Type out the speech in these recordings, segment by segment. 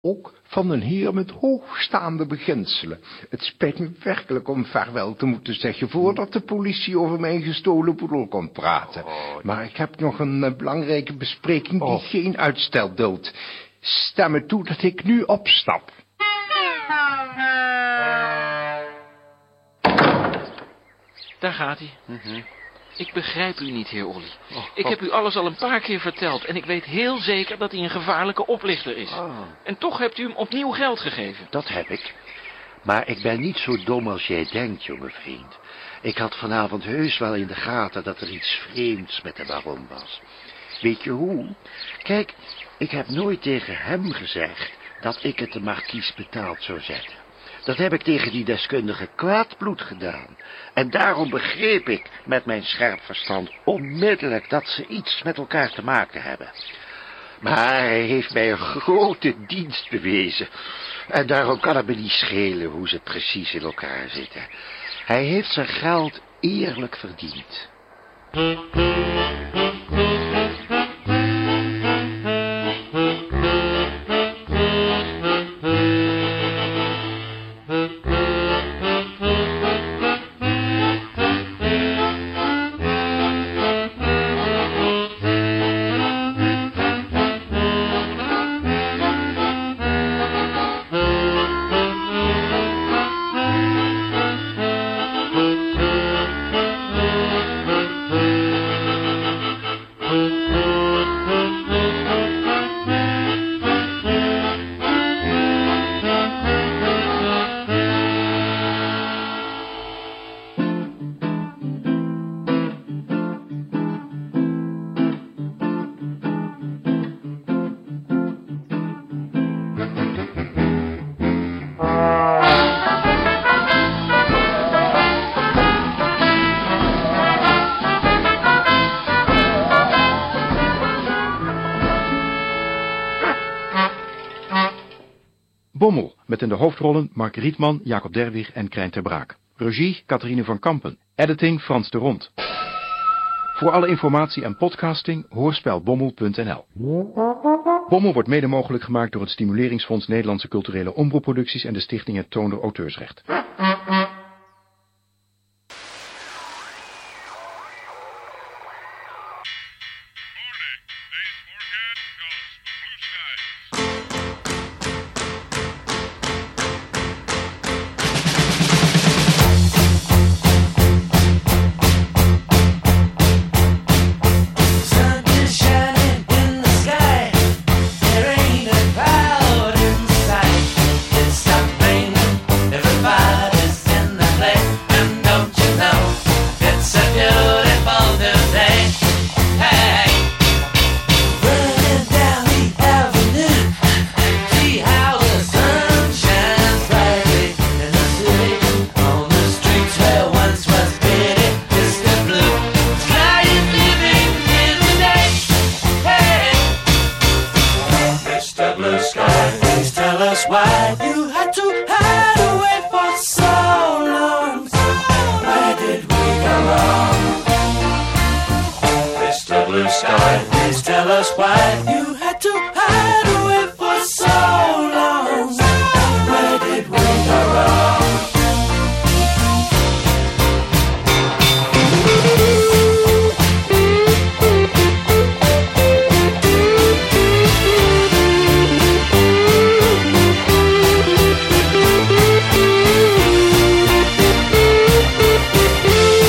Ook van een heer met hoogstaande beginselen. Het spijt me werkelijk om vaarwel te moeten zeggen voordat de politie over mijn gestolen poedel komt praten. Maar ik heb nog een belangrijke bespreking die geen uitstel duldt. Sta me toe dat ik nu opstap. Daar gaat hij. Ik begrijp u niet, heer Olly. Ik heb u alles al een paar keer verteld en ik weet heel zeker dat hij een gevaarlijke oplichter is. En toch hebt u hem opnieuw geld gegeven. Dat heb ik. Maar ik ben niet zo dom als jij denkt, jonge vriend. Ik had vanavond heus wel in de gaten dat er iets vreemds met de baron was. Weet je hoe? Kijk, ik heb nooit tegen hem gezegd dat ik het de markies betaald zou zetten. Dat heb ik tegen die deskundige Kwaadbloed gedaan. En daarom begreep ik met mijn scherp verstand onmiddellijk dat ze iets met elkaar te maken hebben. Maar hij heeft mij een grote dienst bewezen. En daarom kan het me niet schelen hoe ze precies in elkaar zitten. Hij heeft zijn geld eerlijk verdiend. Bommel, met in de hoofdrollen Mark Rietman, Jacob Derwig en Krijn ter Braak. Regie Catharine van Kampen. Editing Frans de Rond. Voor alle informatie en podcasting hoorspelbommel.nl. Bommel wordt mede mogelijk gemaakt door het Stimuleringsfonds Nederlandse Culturele Omroepproducties en de Stichting Het Toonder Auteursrecht.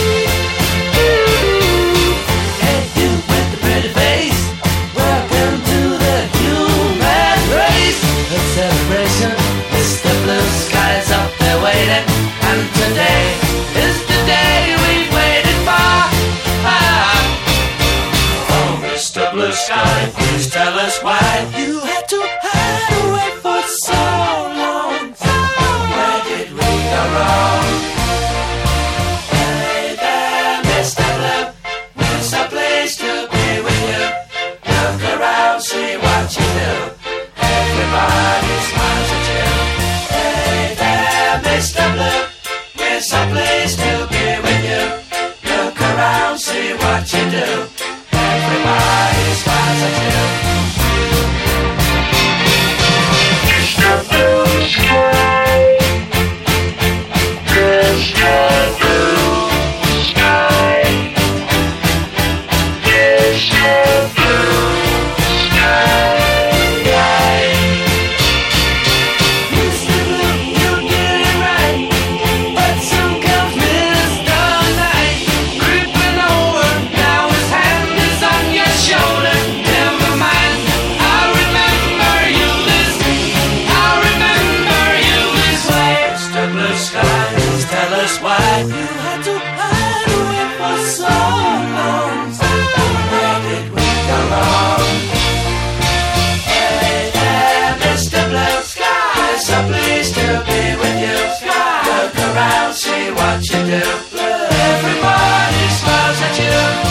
Welcome to so pleased to be with you. Look around, see what you do. Everybody smiles at you.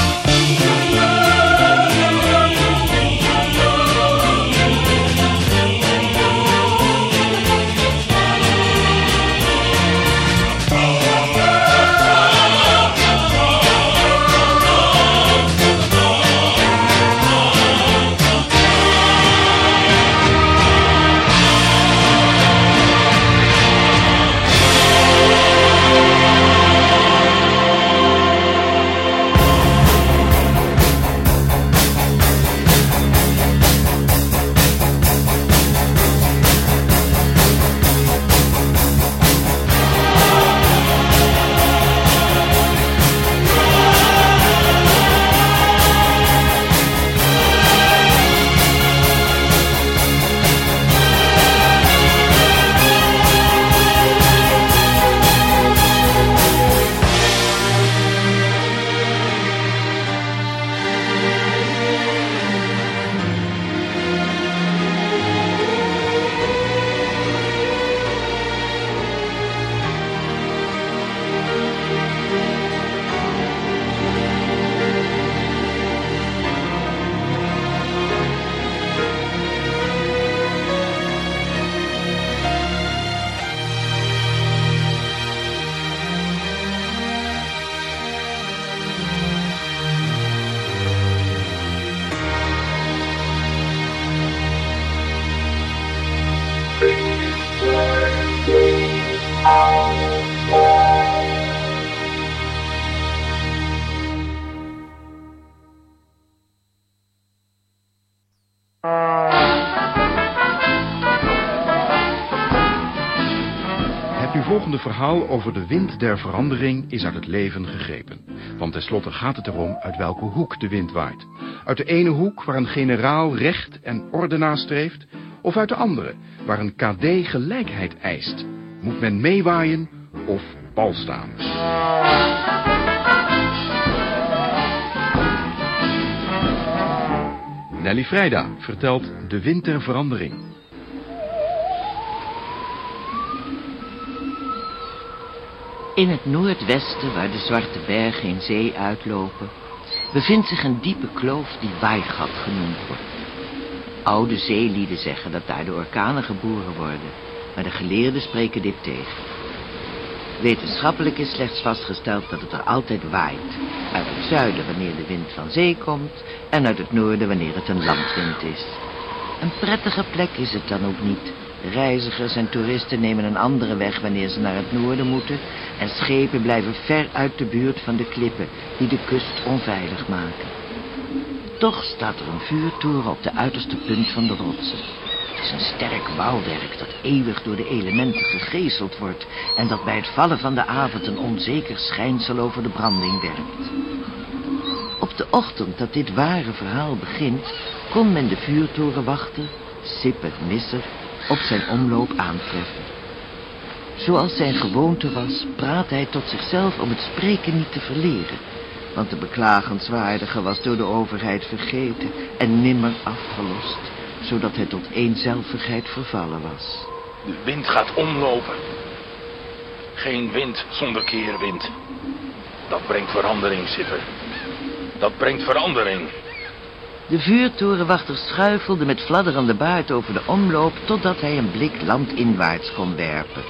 Het volgende verhaal over de wind der verandering is uit het leven gegrepen. Want tenslotte gaat het erom uit welke hoek de wind waait. Uit de ene hoek waar een generaal recht en orde nastreeft, of uit de andere waar een KD gelijkheid eist. Moet men meewaaien of pal staan? Nelly Vrijda vertelt De Wind der Verandering. In het noordwesten, waar de zwarte bergen in zee uitlopen, bevindt zich een diepe kloof die Waaigat genoemd wordt. Oude zeelieden zeggen dat daar de orkanen geboren worden, maar de geleerden spreken dit tegen. Wetenschappelijk is slechts vastgesteld dat het er altijd waait. Uit het zuiden wanneer de wind van zee komt en uit het noorden wanneer het een landwind is. Een prettige plek is het dan ook niet. Reizigers en toeristen nemen een andere weg wanneer ze naar het noorden moeten en schepen blijven ver uit de buurt van de klippen die de kust onveilig maken. Toch staat er een vuurtoren op de uiterste punt van de rotsen. Het is een sterk bouwwerk dat eeuwig door de elementen gegezeld wordt en dat bij het vallen van de avond een onzeker schijnsel over de branding werpt. Op de ochtend dat dit ware verhaal begint, kon men de vuurtorenwachter, Sipper Misser, op zijn omloop aantreffen. Zoals zijn gewoonte was, praat hij tot zichzelf om het spreken niet te verleren, want de beklagenswaardige was door de overheid vergeten en nimmer afgelost, zodat hij tot eenzelvigheid vervallen was. De wind gaat omlopen. Geen wind zonder keerwind. Dat brengt verandering, Sipper. Dat brengt verandering. De vuurtorenwachter schuifelde met fladderende baard over de omloop totdat hij een blik landinwaarts kon werpen.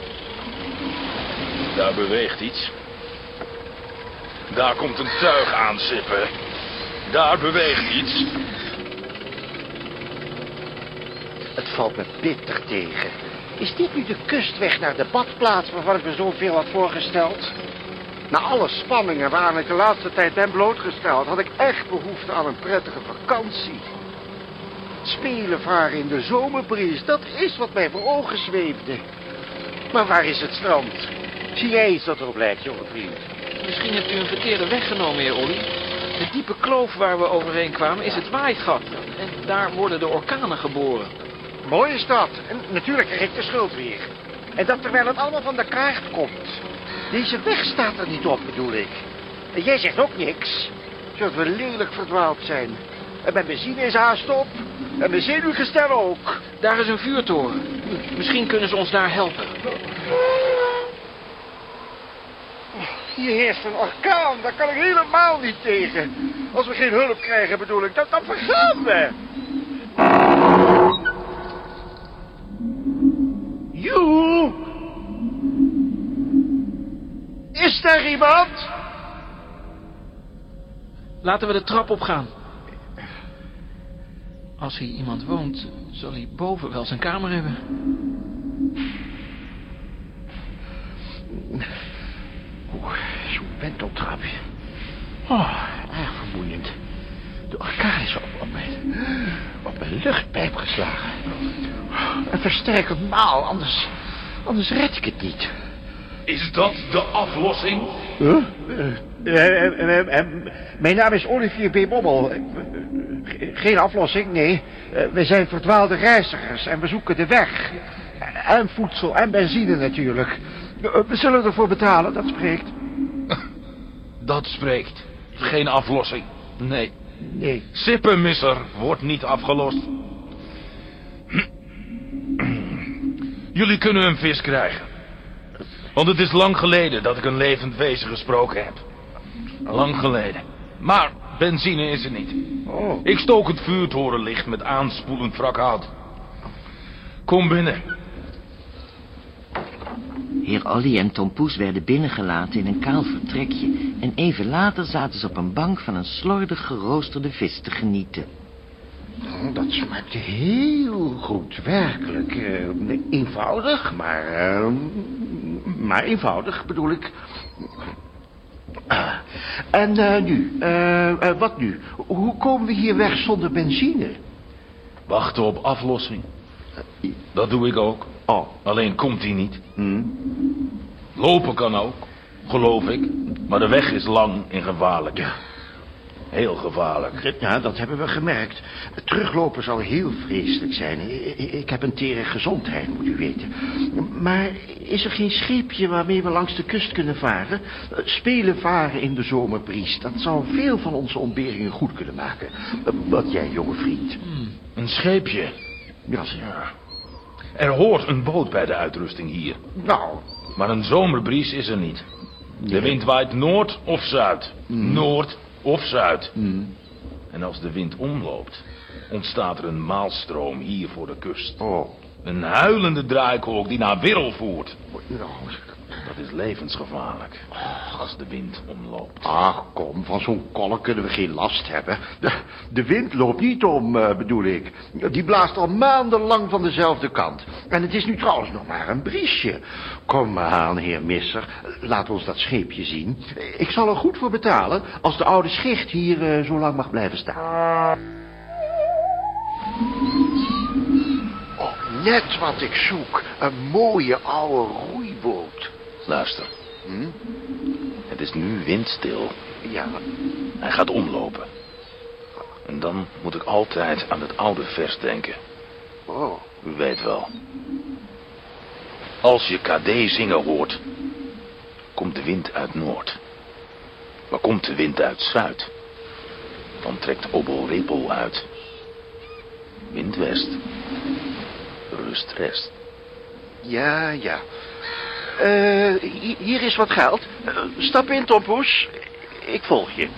Daar beweegt iets. Daar komt een tuig aan, Sipper. Daar beweegt iets. Het valt me bitter tegen. Is dit nu de kustweg naar de badplaats waarvan ik me zoveel had voorgesteld? Na alle spanningen waaraan ik de laatste tijd ben blootgesteld, had ik echt behoefte aan een prettige vakantie. Spelen varen in de zomerbries, dat is wat mij voor ogen zweefde. Maar waar is het strand? Zie jij iets dat erop lijkt, jonge vriend? Misschien hebt u een verkeerde weg genomen, heer Olly. De diepe kloof waar we overheen kwamen is het Waaigat. En daar worden de orkanen geboren. Mooi is dat. En natuurlijk krijg ik de schuld weer. En dat terwijl het allemaal van de kaart komt. Deze weg staat er niet op, bedoel ik. En jij zegt ook niks. Zodat we lelijk verdwaald zijn. En mijn benzine is haast op. En mijn zenuwgestel ook. Daar is een vuurtoren. Misschien kunnen ze ons daar helpen. Hier heerst een orkaan. Daar kan ik helemaal niet tegen. Als we geen hulp krijgen, bedoel ik. Dan vergaan we. Joe! Is daar iemand? Laten we de trap opgaan. Als hier iemand woont, zal hij boven wel zijn kamer hebben. Zo'n wenteltrapje. Oh, erg vermoeiend. De orkaan is op mijn luchtpijp geslagen. Een versterkend maal, anders red ik het niet. Is dat de aflossing? Huh? Mijn naam is Olivier B. Bommel. Geen aflossing, nee. We zijn verdwaalde reizigers en we zoeken de weg. En voedsel en benzine natuurlijk. We zullen ervoor betalen, dat spreekt. Dat spreekt. Geen aflossing. Nee. Nee. Sippenmisser wordt niet afgelost. Jullie kunnen een vis krijgen. Want het is lang geleden dat ik een levend wezen gesproken heb. Lang geleden. Maar benzine is er niet. Oh. Ik stook het vuurtorenlicht met aanspoelend wrak hout. Kom binnen. Heer Olly en Tom Poes werden binnengelaten in een kaal vertrekje... en even later zaten ze op een bank van een slordig geroosterde vis te genieten. Oh, dat smaakte heel goed, werkelijk. Eenvoudig, maar eenvoudig bedoel ik. En nu? Wat nu? Hoe komen we hier weg zonder benzine? Wachten op aflossing. Dat doe ik ook. Oh. Alleen komt die niet. Lopen kan ook, geloof ik. Maar de weg is lang en gevaarlijk. Ja. Heel gevaarlijk. Ja, dat hebben we gemerkt. Teruglopen zal heel vreselijk zijn. Ik heb een tere gezondheid, moet u weten. Maar is er geen scheepje waarmee we langs de kust kunnen varen? Spelen varen in de zomerbries. Dat zou veel van onze ontberingen goed kunnen maken. Wat jij, jonge vriend? Een scheepje. Ja. Er hoort een boot bij de uitrusting hier. Nou. Maar een zomerbries is er niet. De wind waait noord of zuid. Noord of zuid. En als de wind omloopt, ontstaat er een maalstroom hier voor de kust. Oh. Een huilende draaikolk die naar Wirrel voert. Nou. Dat is levensgevaarlijk. Als de wind omloopt. Ach, kom, van zo'n kolk kunnen we geen last hebben. De wind loopt niet om, bedoel ik. Die blaast al maandenlang van dezelfde kant. En het is nu trouwens nog maar een briesje. Kom aan, heer Misser. Laat ons dat scheepje zien. Ik zal er goed voor betalen als de oude schicht hier zo lang mag blijven staan. Oh, net wat ik zoek. Een mooie oude roeiboot. Luister. Het is nu windstil. Ja. Hij gaat omlopen. En dan moet ik altijd aan het oude vers denken. Oh. U weet wel. Als je KD zingen hoort, komt de wind uit noord. Maar komt de wind uit zuid, dan trekt Obel Repel uit. Wind west, rust rest. Ja. Hier is wat geld. Stap in, Tom Poes. Ik volg je.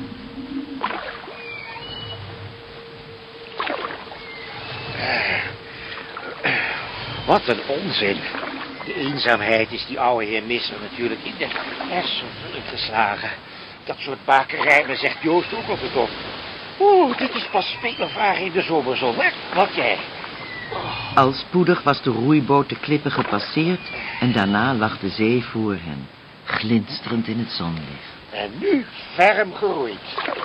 Wat een onzin. De eenzaamheid is die oude heer Misser natuurlijk in de hersenvulling geslagen. Dat soort bakerijmen zegt Joost ook op het op. Dit is pas spelenvaren in de zomerzon, hè? Wat jij? Al spoedig was de roeiboot de klippen gepasseerd... en daarna lag de zee voor hen, glinsterend in het zonlicht. En nu ferm geroeid.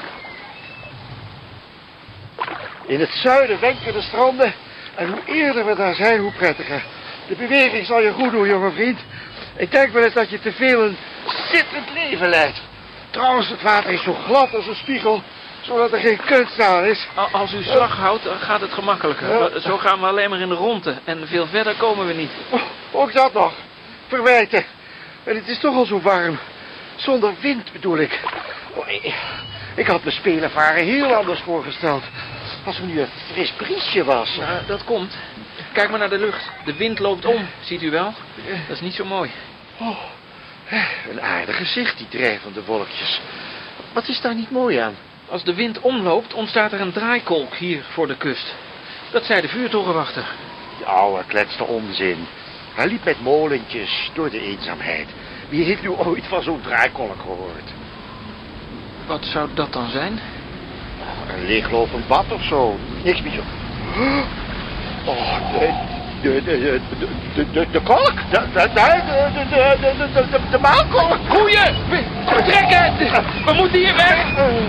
In het zuiden wenken de stranden... en hoe eerder we daar zijn, hoe prettiger. De beweging zal je goed doen, jonge vriend. Ik denk wel eens dat je te veel een zittend leven leidt. Trouwens, het water is zo glad als een spiegel... zodat er geen kunst aan is. Als u slag houdt, dan gaat het gemakkelijker. Zo gaan we alleen maar in de ronde. En veel verder komen we niet. Ook dat nog. Verwijten. En het is toch al zo warm. Zonder wind bedoel ik. Ik had me spelenvaren heel anders voorgesteld. Als er nu een fris briesje was. Nou, dat komt. Kijk maar naar de lucht. De wind loopt om, ziet u wel? Dat is niet zo mooi. Oh, een aardig gezicht, die drijvende wolkjes. Wat is daar niet mooi aan? Als de wind omloopt, ontstaat er een draaikolk hier voor de kust. Dat zei de vuurtorenwachter. Die oude kletste onzin. Hij liep met molentjes door de eenzaamheid. Wie heeft nu ooit van zo'n draaikolk gehoord? Wat zou dat dan zijn? Een leeglopend bad of zo. Niks meer zo. Oh, de kolk. De maalkolk. Koeien! Vertrekken! We moeten hier weg!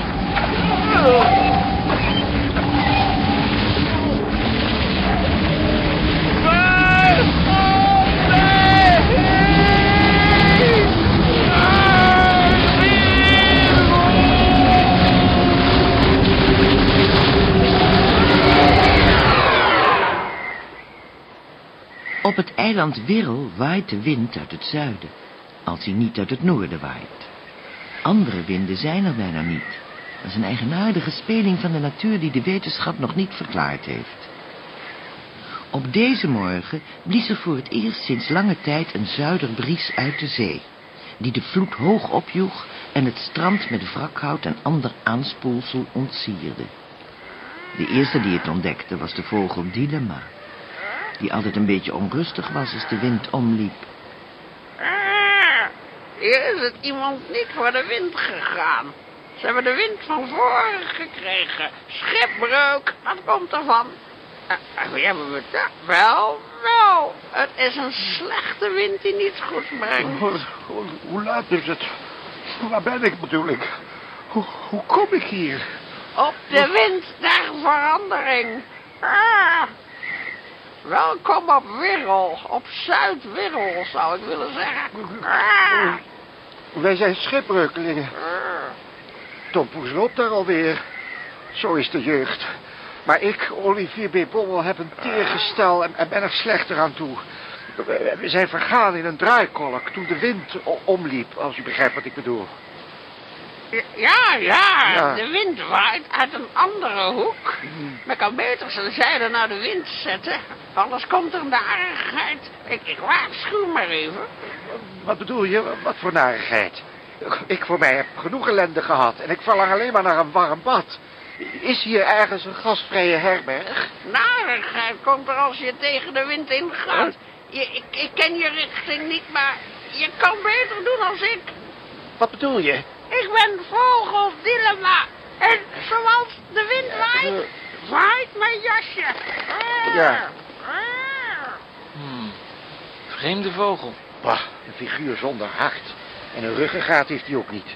Op het eiland Wirrel waait de wind uit het zuiden, als hij niet uit het noorden waait. Andere winden zijn er bijna niet. Dat is een eigenaardige speling van de natuur die de wetenschap nog niet verklaard heeft. Op deze morgen blies er voor het eerst sinds lange tijd een zuiderbries uit de zee, die de vloed hoog opjoeg en het strand met wrakhout en ander aanspoelsel ontsierde. De eerste die het ontdekte was de vogel Dilemma, die altijd een beetje onrustig was als de wind omliep. Hier is het iemand niet voor de wind gegaan. Ze hebben de wind van voren gekregen. Schipbreuk, wat komt ervan? Wie hebben we dat? Wel, het is een slechte wind die niets goeds brengt. Hoe laat is het? Waar ben ik bedoel ik? Hoe kom ik hier? Op de wind der verandering. Welkom op Wirrel, op Zuid-Wirrel zou ik willen zeggen. Wij zijn schipbreukelingen. Tom Poes loopt daar alweer. Zo is de jeugd. Maar ik, Olivier B. Bommel, heb een teergestel en ben er slechter aan toe. We zijn vergaan in een draaikolk toen de wind omliep, als u begrijpt wat ik bedoel. Ja, de wind waait uit een andere hoek. Men kan beter zijn zeilen naar de wind zetten, anders komt er narigheid. Ik waarschuw maar even. Wat bedoel je? Wat voor narigheid? Ik voor mij heb genoeg ellende gehad en ik verlang alleen maar naar een warm bad. Is hier ergens een gastvrije herberg? Narigheid komt er als je tegen de wind ingaat. Ik ken je richting niet, maar je kan beter doen als ik. Wat bedoel je? Ik ben vogel Dilemma. En zoals de wind waait, waait mijn jasje. Ja. Vreemde vogel. Bah, een figuur zonder hart. En een ruggengraat heeft hij ook niet.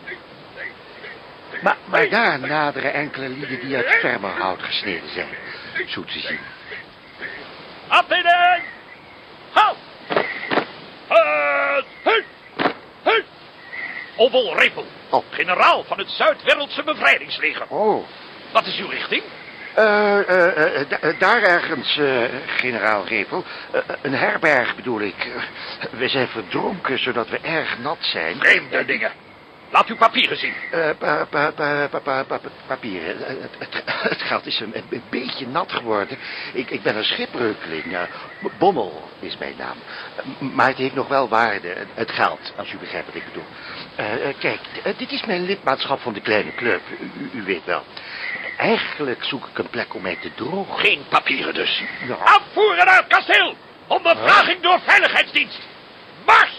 Maar daar naderen enkele lieden die uit fermerhout gesneden zijn. Zo te zien. Afdeling! Halt! Obel Repel, generaal van het Zuid-Werreldse bevrijdingsleger. Oh. Wat is uw richting? Daar ergens, generaal Repel. Een herberg bedoel ik. We zijn verdronken, zodat we erg nat zijn. Vreemde dingen. Laat uw papieren zien. Papieren. Het geld is een beetje nat geworden. Ik ben een schipbreukeling. Bommel is mijn naam. Maar het heeft nog wel waarde. Het geld, als u begrijpt wat ik bedoel. Kijk, dit is mijn lidmaatschap van de kleine club. U weet wel. Eigenlijk zoek ik een plek om mij te drogen. Geen papieren dus. Ja. Afvoeren naar het kasteel. Ondervraging door veiligheidsdienst. Mars!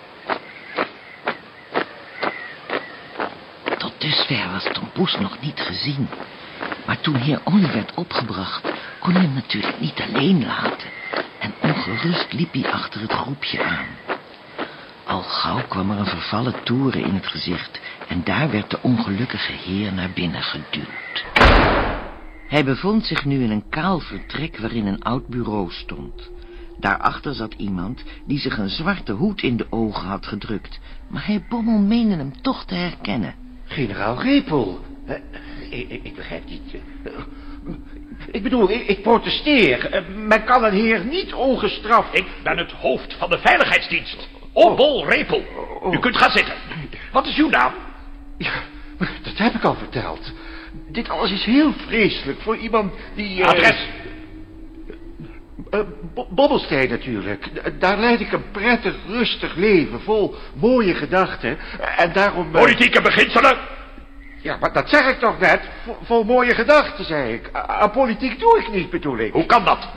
Tot dusver was Tom Poes nog niet gezien. Maar toen heer Olly werd opgebracht, kon hij hem natuurlijk niet alleen laten. En ongerust liep hij achter het groepje aan. Al gauw kwam er een vervallen toren in het gezicht en daar werd de ongelukkige heer naar binnen geduwd. Hij bevond zich nu in een kaal vertrek waarin een oud bureau stond. Daarachter zat iemand die zich een zwarte hoed in de ogen had gedrukt, maar heer Bommel meende hem toch te herkennen. Generaal Repel. Ik begrijp niet. Ik bedoel, ik protesteer. Men kan een heer niet ongestraft... Ik ben het hoofd van de veiligheidsdienst. Obel Repel. U kunt gaan zitten. Wat is uw naam? Ja, Dat heb ik al verteld. Dit alles is heel vreselijk voor iemand die... Adres! Bobbelstein natuurlijk. Daar leid ik een prettig, rustig leven, vol mooie gedachten. En daarom... Politieke beginselen! Ja, maar dat zeg ik toch net. Vol mooie gedachten, zei ik. Aan politiek doe ik niet, bedoel ik. Hoe kan dat?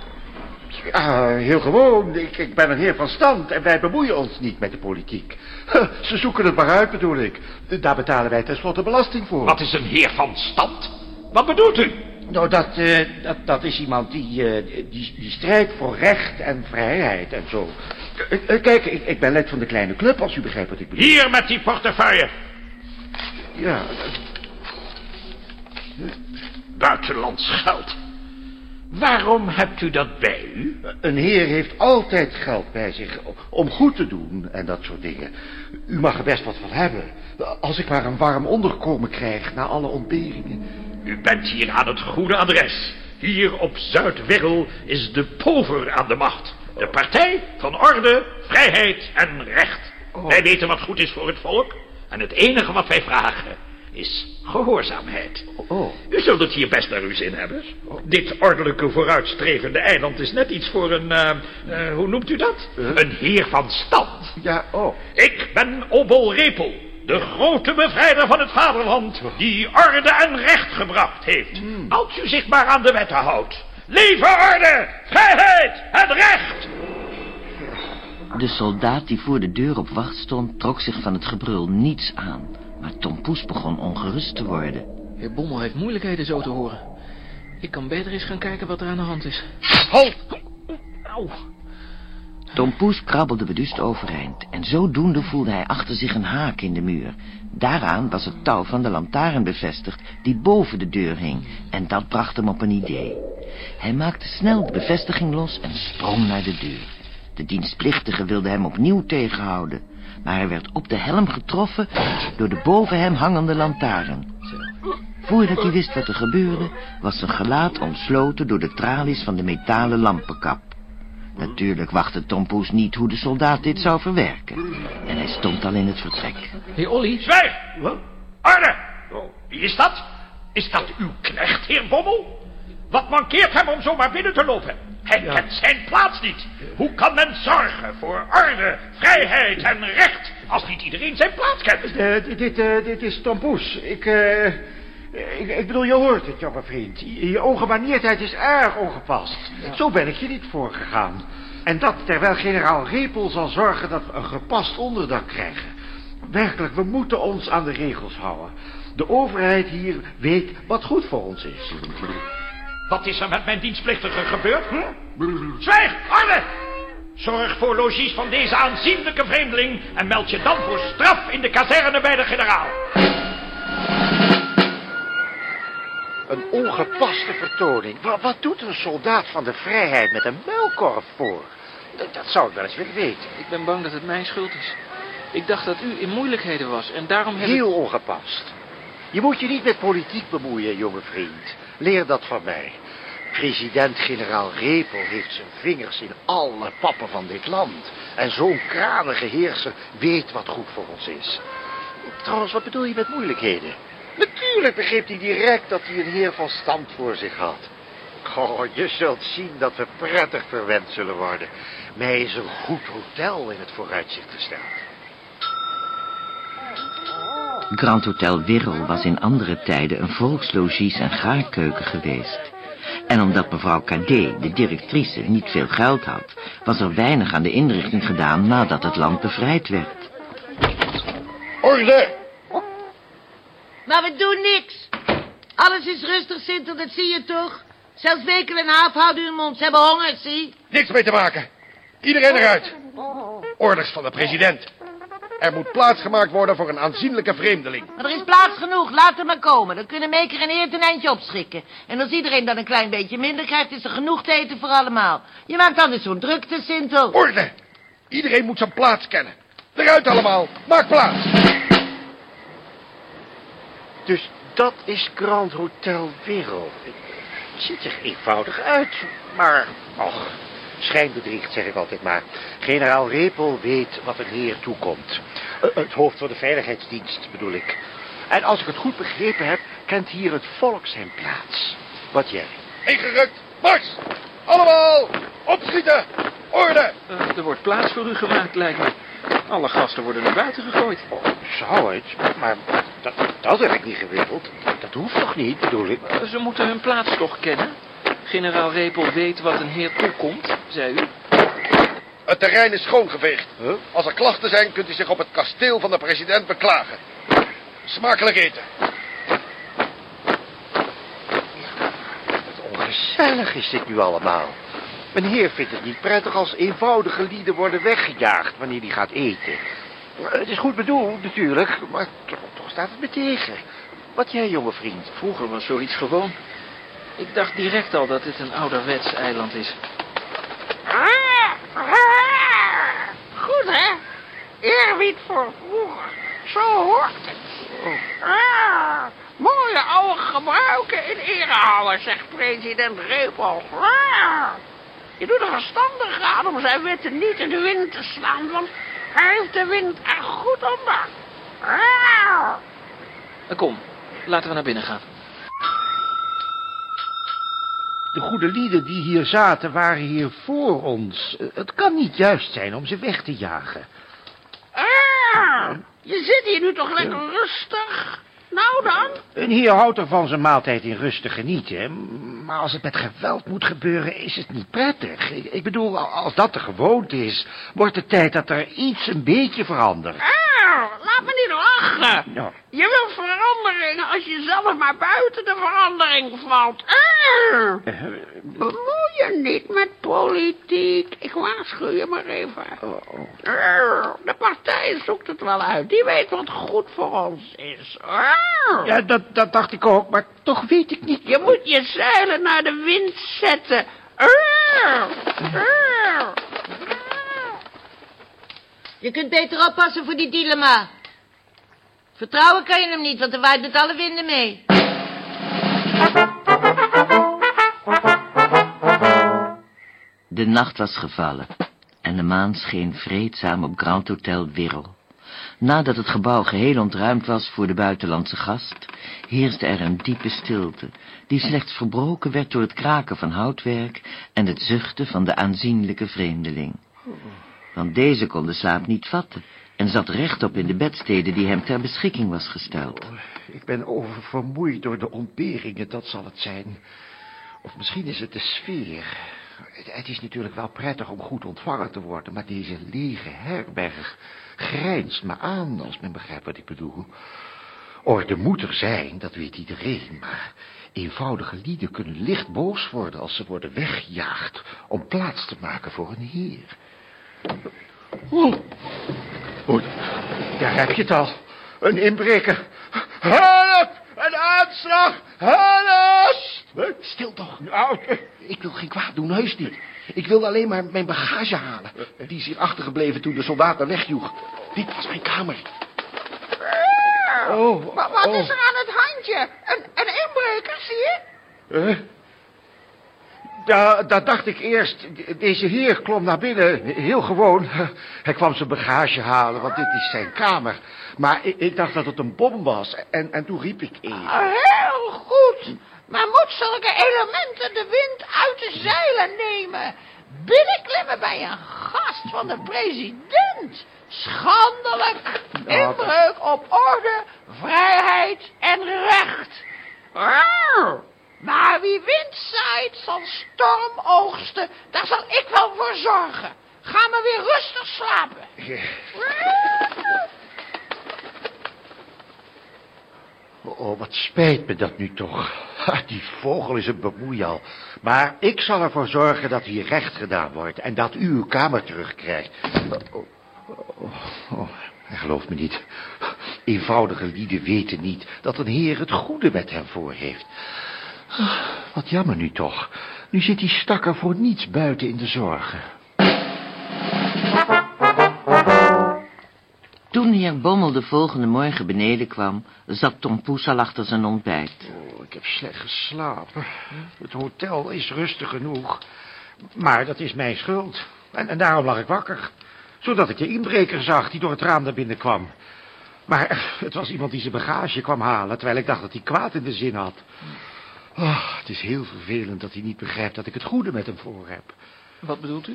Heel gewoon. Ik ben een heer van stand en wij bemoeien ons niet met de politiek. Ze zoeken het maar uit, bedoel ik. Daar betalen wij tenslotte belasting voor. Wat is een heer van stand? Wat bedoelt u? Nou, dat is iemand die strijdt voor recht en vrijheid en zo. Kijk, ik ben lid van de kleine club, als u begrijpt wat ik bedoel. Hier met die portefeuille. Ja. Buitenlands geld. Waarom hebt u dat bij u? Een heer heeft altijd geld bij zich om goed te doen en dat soort dingen. U mag er best wat van hebben. Als ik maar een warm onderkomen krijg na alle ontberingen. U bent hier aan het goede adres. Hier op Zuid-Wirrel is de pover aan de macht. De partij van orde, vrijheid en recht. Wij weten wat goed is voor het volk. En het enige wat wij vragen is gehoorzaamheid. U zult het hier best naar uw zin hebben. Dit ordelijke vooruitstrevende eiland is net iets voor een... hoe noemt u dat? Een heer van stand. Ja, Ik ben Obel Repel, de grote bevrijder van het vaderland, die orde en recht gebracht heeft. Als u zich maar aan de wetten houdt. Leven orde, vrijheid en recht! De soldaat die voor de deur op wacht stond, trok zich van het gebrul niets aan. Maar Tom Poes begon ongerust te worden. Heer Bommel heeft moeilijkheden zo te horen. Ik kan beter eens gaan kijken wat er aan de hand is. Halt! Au! Tom Poes krabbelde beduust overeind en zodoende voelde hij achter zich een haak in de muur. Daaraan was het touw van de lantaarn bevestigd die boven de deur hing en dat bracht hem op een idee. Hij maakte snel de bevestiging los en sprong naar de deur. De dienstplichtige wilde hem opnieuw tegenhouden, maar hij werd op de helm getroffen door de boven hem hangende lantaarn. Voordat hij wist wat er gebeurde, was zijn gelaat omsloten door de tralies van de metalen lampenkap. Natuurlijk wachtte Tom Poes niet hoe de soldaat dit zou verwerken. En hij stond al in het vertrek. Heer Olly? Zwijg! Orde! Wie is dat? Is dat uw knecht, heer Bommel? Wat mankeert hem om zomaar binnen te lopen? Hij kent zijn plaats niet. Hoe kan men zorgen voor orde, vrijheid en recht als niet iedereen zijn plaats kent? Dit is Tom Poes. Ik bedoel, je hoort het, jonge vriend. Je ongemanierdheid is erg ongepast. Ja. Zo ben ik je niet voorgegaan. En dat terwijl generaal Repel zal zorgen dat we een gepast onderdak krijgen. Werkelijk, we moeten ons aan de regels houden. De overheid hier weet wat goed voor ons is. Wat is er met mijn dienstplichtige gebeurd? Zwijg, orde! Zorg voor logies van deze aanzienlijke vreemdeling en meld je dan voor straf in de kazerne bij de generaal. Een ongepaste vertoning. Wat doet een soldaat van de vrijheid met een muilkorf voor? Dat zou ik wel eens willen weten. Ik ben bang dat het mijn schuld is. Ik dacht dat u in moeilijkheden was en daarom heb Heel ongepast. Je moet je niet met politiek bemoeien, jonge vriend. Leer dat van mij. President-generaal Repel heeft zijn vingers in alle pappen van dit land. En zo'n kranige heerser weet wat goed voor ons is. Trouwens, wat bedoel je met moeilijkheden? Natuurlijk begreep hij direct dat hij een heer van stand voor zich had. Oh, je zult zien dat we prettig verwend zullen worden. Mij is een goed hotel in het vooruitzicht gesteld. Grand Hotel Wirrel was in andere tijden een volkslogies en gaarkeuken geweest. En omdat mevrouw Cadet, de directrice, niet veel geld had, was er weinig aan de inrichting gedaan nadat het land bevrijd werd. Orde! Maar we doen niks. Alles is rustig, Sintel, dat zie je toch? Zelfs Wekel en Haaf houden hun mond, ze hebben honger, zie. Niks mee te maken. Iedereen eruit. Orders van de president. Er moet plaats gemaakt worden voor een aanzienlijke vreemdeling. Maar er is plaats genoeg, laat hem maar komen. Dan kunnen Meeker en Eert een eindje opschikken. En als iedereen dan een klein beetje minder krijgt, is er genoeg te eten voor allemaal. Je maakt anders zo'n drukte, Sintel. Orde! Iedereen moet zijn plaats kennen. Eruit allemaal, maak plaats. Dus dat is Grand Hotel Wirrel. Het ziet er eenvoudig uit, maar... Och, schijnbedriegt, zeg ik altijd maar. Generaal Repel weet wat een heer toekomt. Het hoofd van de veiligheidsdienst, bedoel ik. En als ik het goed begrepen heb, kent hier het volk zijn plaats. Wat jij? Ingerukt, mars! Allemaal, opschieten! Orde! Er wordt plaats voor u gemaakt, lijkt me. Alle gasten worden naar buiten gegooid. Zou het? Maar dat heb ik niet gewild. Dat hoeft toch niet, bedoel ik? Ze moeten hun plaats toch kennen? Generaal Repel weet wat een heer toekomt, zei u. Het terrein is schoongeveegd. Als er klachten zijn, kunt u zich op het kasteel van de president beklagen. Smakelijk eten. Wat ongezellig is dit nu allemaal. Mijn heer vindt het niet prettig als eenvoudige lieden worden weggejaagd wanneer hij gaat eten. Het is goed bedoeld, natuurlijk, maar toch staat het me tegen. Wat jij, jonge vriend? Vroeger was zoiets gewoon. Ik dacht direct al dat dit een ouderwets eiland is. Goed, hè? Eerbied voor vroeger. Zo hoort het. Mooie oude gebruiken in ere houden, zegt president Repel. Je doet er verstandig aan om zijn wetten niet in de wind te slaan, want hij heeft de wind er goed onder. Kom, laten we naar binnen gaan. De goede lieden die hier zaten waren hier voor ons. Het kan niet juist zijn om ze weg te jagen. Je zit hier nu toch lekker rustig? Nou dan? Een heer houdt er van zijn maaltijd in rust te genieten. Maar als het met geweld moet gebeuren, is het niet prettig. Ik bedoel, als dat de gewoonte is, wordt het tijd dat er iets een beetje verandert. Laat me niet lachen. Ja. Je wil verandering als je zelf maar buiten de verandering valt. Bemoei je niet met politiek. Ik waarschuw je maar even. De partij zoekt het wel uit. Die weet wat goed voor ons is. Ja, dat dacht ik ook, maar toch weet ik niet. Je moet je zeilen naar de wind zetten. Je kunt beter oppassen voor die dilemma. Vertrouwen kan je hem niet, want hij waait met alle winden mee. De nacht was gevallen en de maan scheen vreedzaam op Grand Hotel Wirrel. Nadat het gebouw geheel ontruimd was voor de buitenlandse gast, heerste er een diepe stilte, die slechts verbroken werd door het kraken van houtwerk en het zuchten van de aanzienlijke vreemdeling. Want deze kon de slaap niet vatten en zat rechtop in de bedstede die hem ter beschikking was gesteld. Ik ben oververmoeid door de ontberingen, dat zal het zijn. Of misschien is het de sfeer. Het is natuurlijk wel prettig om goed ontvangen te worden, maar deze lege herberg grijnst me aan, als men begrijpt wat ik bedoel. Orde moet er zijn, dat weet iedereen, maar eenvoudige lieden kunnen licht boos worden als ze worden weggejaagd om plaats te maken voor een heer. Daar heb je het al. Een inbreker. Help! Een aanslag! Help! Stil toch. Nou, ik wil geen kwaad doen, heus niet. Ik wilde alleen maar mijn bagage halen. Die is hier achtergebleven toen de soldaat er wegjoeg. Dit was mijn kamer. Wat is er aan het handje? Een inbreker, zie je? Ja, dat dacht ik eerst. Deze heer klom naar binnen, heel gewoon. Hij kwam zijn bagage halen, want dit is zijn kamer. Maar ik dacht dat het een bom was. En toen riep ik even. Heel goed. Maar moet zulke elementen de wind uit de zeilen nemen? Binnenklimmen bij een gast van de president. Schandelijk. Inbreuk op orde, vrijheid en recht. Maar wie wind zaait, zal storm oogsten. Daar zal ik wel voor zorgen. Ga maar weer rustig slapen. Oh, wat spijt me dat nu toch. Die vogel is een bemoeial. Maar ik zal ervoor zorgen dat hier recht gedaan wordt en dat u uw kamer terugkrijgt. Hij gelooft me niet. Eenvoudige lieden weten niet dat een heer het goede met hem voor heeft. Wat jammer nu toch. Nu zit die stakker voor niets buiten in de zorgen. Toen heer Bommel de volgende morgen beneden kwam, zat Tom Poes al achter zijn ontbijt. Ik heb slecht geslapen. Het hotel is rustig genoeg. Maar dat is mijn schuld. En daarom lag ik wakker. Zodat ik de inbreker zag die door het raam naar binnen kwam. Maar het was iemand die zijn bagage kwam halen, terwijl ik dacht dat hij kwaad in de zin had. Oh, het is heel vervelend dat hij niet begrijpt dat ik het goede met hem voor heb. Wat bedoelt u?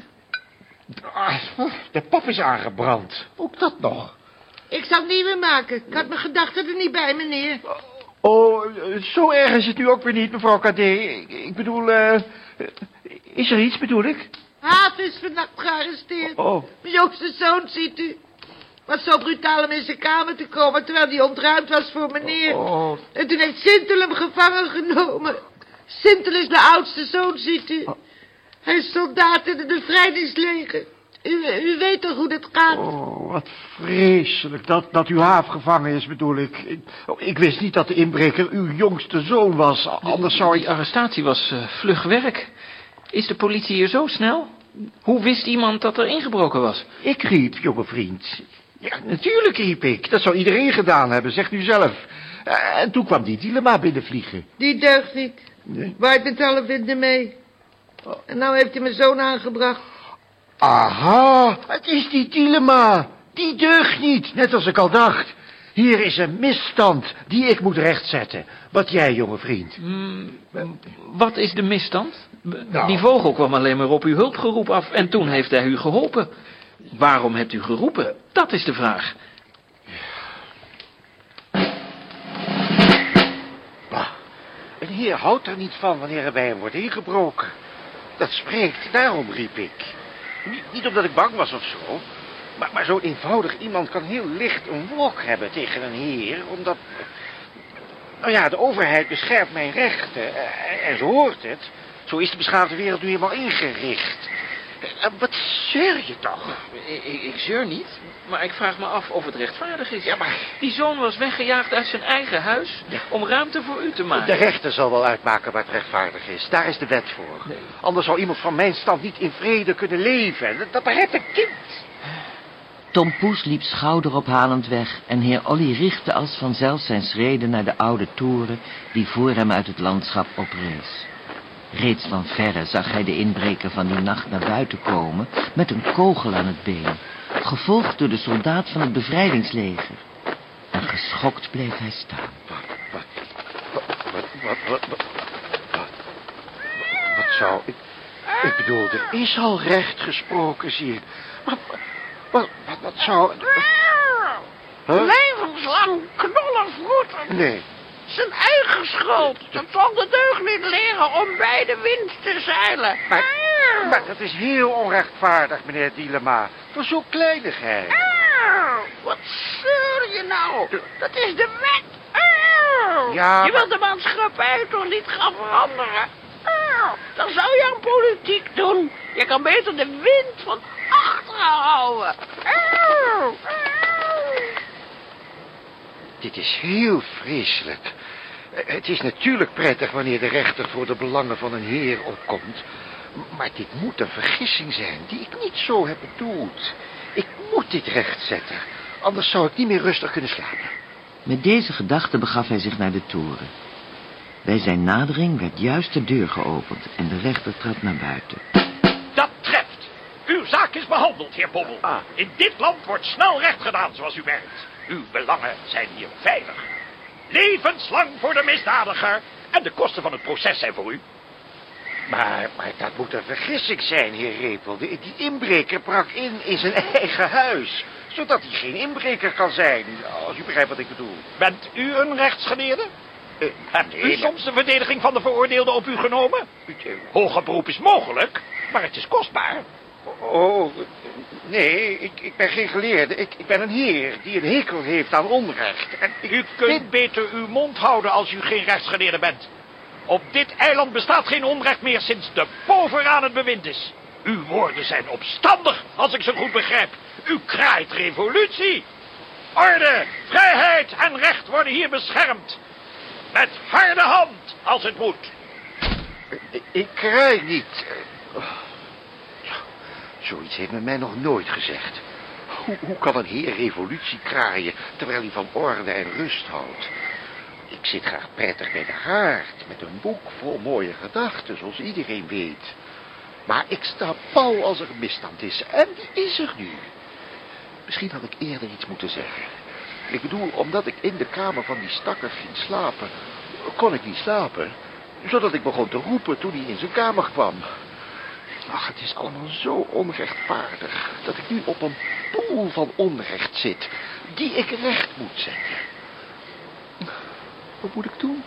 De pap is aangebrand. Ook dat nog. Ik zal nieuwe maken. Ik had mijn gedachten er niet bij, meneer. Oh, zo erg is het nu ook weer niet, mevrouw KD. Ik bedoel, is er iets, bedoel ik? Haaf is vannacht gearresteerd. Oh. Mijn jongste zoon, ziet u. Was zo brutaal om in zijn kamer te komen, terwijl hij ontruimd was voor meneer. Oh. En toen heeft Sintel hem gevangen genomen. Sintel is de oudste zoon, ziet u. Hij is soldaat in het bevrijdingsleger. U weet toch hoe dat gaat? Oh, wat vreselijk dat uw Haaf gevangen is, bedoel ik. Ik wist niet dat de inbreker uw jongste zoon was, anders zou ik... Die arrestatie was vlug werk. Is de politie hier zo snel? Hoe wist iemand dat er ingebroken was? Ik riep, jonge vriend. Ja, natuurlijk riep ik. Dat zou iedereen gedaan hebben, zegt u zelf. En toen kwam die Dielema binnenvliegen. Die deugt niet. Nee. Waait met alle winden mee. En nou heeft hij mijn zoon aangebracht. Aha, het is die Dielema. Die deugt niet, net als ik al dacht. Hier is een misstand die ik moet rechtzetten. Wat jij, jonge vriend? Wat is de misstand? Nou. Die vogel kwam alleen maar op uw hulpgeroep af en toen heeft hij u geholpen. Waarom hebt u geroepen? Dat is de vraag. Bah, een heer houdt er niet van wanneer er bij hem wordt ingebroken. Dat spreekt, daarom riep ik. Niet omdat ik bang was of zo. Maar zo'n eenvoudig iemand kan heel licht een wrok hebben tegen een heer, omdat... Nou ja, de overheid beschermt mijn rechten, en zo hoort het. Zo is de beschaafde wereld nu helemaal ingericht. Wat zeur je toch? Ik zeur niet, maar ik vraag me af of het rechtvaardig is. Ja, maar... Die zoon was weggejaagd uit zijn eigen huis om ruimte voor u te maken. De rechter zal wel uitmaken wat rechtvaardig is. Daar is de wet voor. Nee. Anders zou iemand van mijn stand niet in vrede kunnen leven. Dat begrijpt een kind. Tom Poes liep schouderophalend weg en heer Olly richtte als vanzelf zijn schreden naar de oude toren die voor hem uit het landschap oprees. Reeds van verre zag hij de inbreker van die nacht naar buiten komen met een kogel aan het been, gevolgd door de soldaat van het bevrijdingsleger. En geschokt bleef hij staan. Wat zou ik... Ik bedoel, er is al recht gesproken, zie ik. Wat zou... Levenslang knollenvroeten. Nee. Zijn eigen schuld. Ze kon de deugd niet leren om bij de wind te zeilen. Maar dat is heel onrechtvaardig, meneer Dielema. Voor zo'n kleinigheid. Wat zeur je nou? Dat is de wet. Ja, je wilt de maatschappij toch niet gaan veranderen? Dan zou je aan politiek doen. Je kan beter de wind van achteren houden. Dit is heel vreselijk. Het is natuurlijk prettig wanneer de rechter voor de belangen van een heer opkomt. Maar dit moet een vergissing zijn die ik niet zo heb bedoeld. Ik moet dit rechtzetten. Anders zou ik niet meer rustig kunnen slapen. Met deze gedachte begaf hij zich naar de toren. Bij zijn nadering werd juist de deur geopend en de rechter trad naar buiten. Dat treft. Uw zaak is behandeld, heer Bommel. In dit land wordt snel recht gedaan, zoals u merkt. Uw belangen zijn hier veilig. Levenslang voor de misdadiger. En de kosten van het proces zijn voor u. Maar dat moet een vergissing zijn, heer Repel. Die inbreker brak in zijn eigen huis. Zodat hij geen inbreker kan zijn. Als u begrijpt wat ik bedoel. Bent u een rechtsgeleerde? Hebt u soms de verdediging van de veroordeelde op u genomen? Hoger beroep is mogelijk, maar het is kostbaar. Oh, nee, ik ben geen geleerde. Ik ben een heer die een hekel heeft aan onrecht. En u kunt beter uw mond houden als u geen rechtsgeleerde bent. Op dit eiland bestaat geen onrecht meer sinds de pover aan het bewind is. Uw woorden zijn opstandig, als ik ze goed begrijp. U kraait revolutie. Orde, vrijheid en recht worden hier beschermd. Met harde hand, als het moet. Ik kraai niet. Zoiets heeft men mij nog nooit gezegd. Hoe kan een heer revolutie kraaien, terwijl hij van orde en rust houdt? Ik zit graag prettig bij de haard, met een boek vol mooie gedachten, zoals iedereen weet. Maar ik sta pal als er een misstand is, en die is er nu. Misschien had ik eerder iets moeten zeggen. Ik bedoel, omdat ik in de kamer van die stakker ging slapen, kon ik niet slapen. Zodat ik begon te roepen toen hij in zijn kamer kwam. Ach, het is allemaal zo onrechtvaardig dat ik nu op een poel van onrecht zit, die ik recht moet zetten. Wat moet ik doen?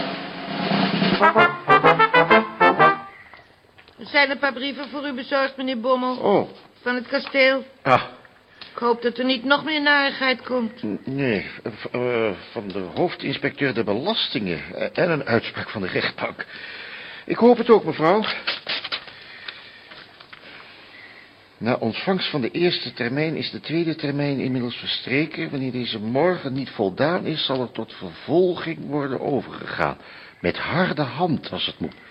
Er zijn een paar brieven voor u bezorgd, meneer Bommel. Oh. Van het kasteel. Ah. Ik hoop dat er niet nog meer narigheid komt. Nee, van de hoofdinspecteur der belastingen en een uitspraak van de rechtbank. Ik hoop het ook, mevrouw. Na ontvangst van de eerste termijn is de tweede termijn inmiddels verstreken. Wanneer deze morgen niet voldaan is, zal er tot vervolging worden overgegaan. Met harde hand, als het moet.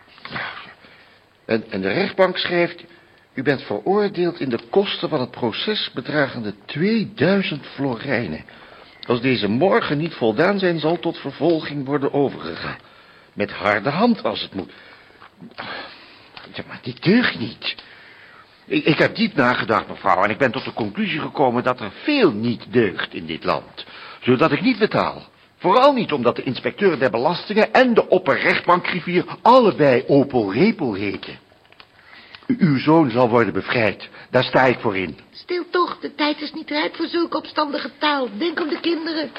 En de rechtbank schrijft: u bent veroordeeld in de kosten van het proces bedragende 2000 florijnen. Als deze morgen niet voldaan zijn, zal tot vervolging worden overgegaan. Met harde hand, als het moet. Ja, maar dit deugt niet. Ik heb diep nagedacht, mevrouw, en ik ben tot de conclusie gekomen dat er veel niet deugt in dit land. Zodat ik niet betaal. Vooral niet omdat de inspecteur der belastingen en de opperrechtbankgriffier allebei Opel Repel heten. Uw zoon zal worden bevrijd. Daar sta ik voor in. Stil toch, de tijd is niet rijp voor zulke opstandige taal. Denk om de kinderen.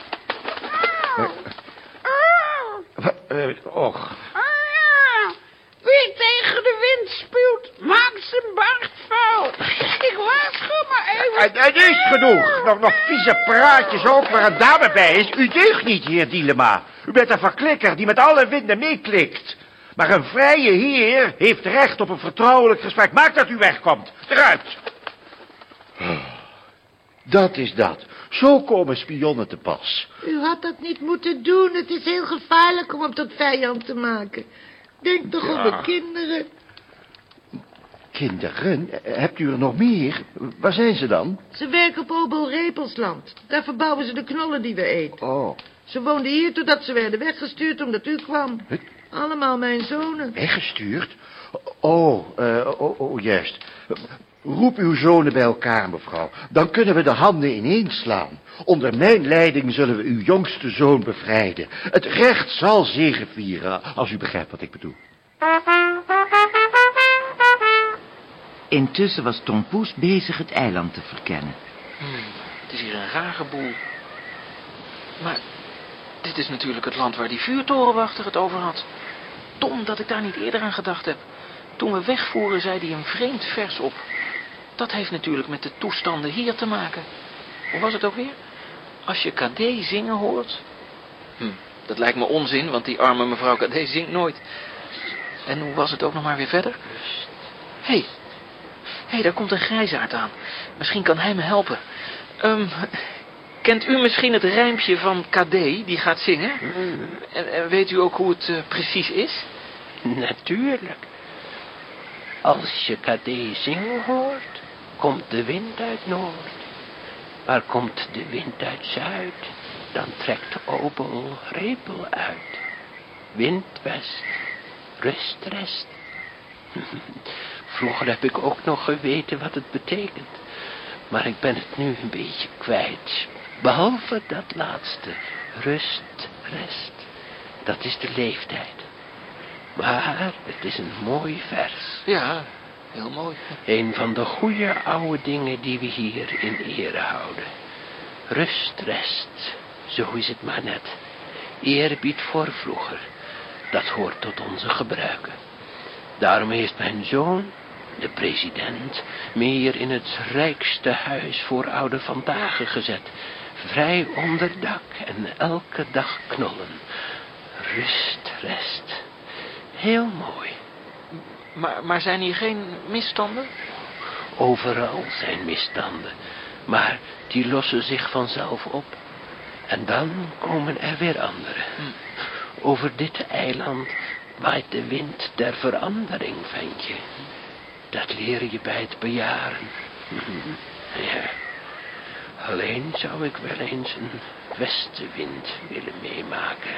Och. Wie tegen de wind spuwt, maakt zijn baard vuil. Ik waarschuw maar even. Het is genoeg. Nog vieze praatjes ook waar een dame bij is. U deugt niet, heer Dielema. U bent een verklikker die met alle winden meeklikt. Maar een vrije heer heeft recht op een vertrouwelijk gesprek. Maak dat u wegkomt. Eruit. Dat is dat. Zo komen spionnen te pas. U had dat niet moeten doen. Het is heel gevaarlijk om hem tot vijand te maken. Denk toch om de kinderen. Kinderen? Hebt u er nog meer? Waar zijn ze dan? Ze werken op Obel Repelsland. Daar verbouwen ze de knollen die we eten. Oh. Ze woonden hier totdat ze werden weggestuurd omdat u kwam. Allemaal mijn zonen. Weggestuurd? Oh, juist. Roep uw zonen bij elkaar, mevrouw. Dan kunnen we de handen ineens slaan. Onder mijn leiding zullen we uw jongste zoon bevrijden. Het recht zal zegevieren, als u begrijpt wat ik bedoel. Intussen was Tom Poes bezig het eiland te verkennen. Het is hier een rare boel. Maar dit is natuurlijk het land waar die vuurtorenwachter het over had. Dom dat ik daar niet eerder aan gedacht heb. Toen we wegvoeren zei hij een vreemd vers op. Dat heeft natuurlijk met de toestanden hier te maken. Hoe was het ook weer? Als je Cadet zingen hoort... dat lijkt me onzin, want die arme mevrouw Cadet zingt nooit. En hoe was het ook nog maar weer verder? Hé, daar komt een grijsaard aan. Misschien kan hij me helpen. Kent u misschien het rijmpje van Cadet die gaat zingen? En weet u ook hoe het precies is? Natuurlijk. Als je Cadet zingen hoort, komt de wind uit noord. Maar komt de wind uit zuid, dan trekt Obel Repel uit. Wind west, rust rest. Vroeger heb ik ook nog geweten wat het betekent. Maar ik ben het nu een beetje kwijt. Behalve dat laatste, rust, rest. Dat is de leeftijd. Maar het is een mooi vers. Ja, heel mooi. Een van de goede oude dingen die we hier in ere houden. Rust, rest. Zo is het maar net. Eerbied voor vroeger. Dat hoort tot onze gebruiken. Daarom heeft mijn zoon, de president, me hier in het rijkste huis voor oude vandaag gezet. Vrij onder dak en elke dag knollen. Rust, rest. Heel mooi. Maar zijn hier geen misstanden? Overal zijn misstanden. Maar die lossen zich vanzelf op. En dan komen er weer andere. Over dit eiland waait de wind der verandering, ventje. Dat leer je bij het bejaren. Ja. Alleen zou ik wel eens een westenwind willen meemaken.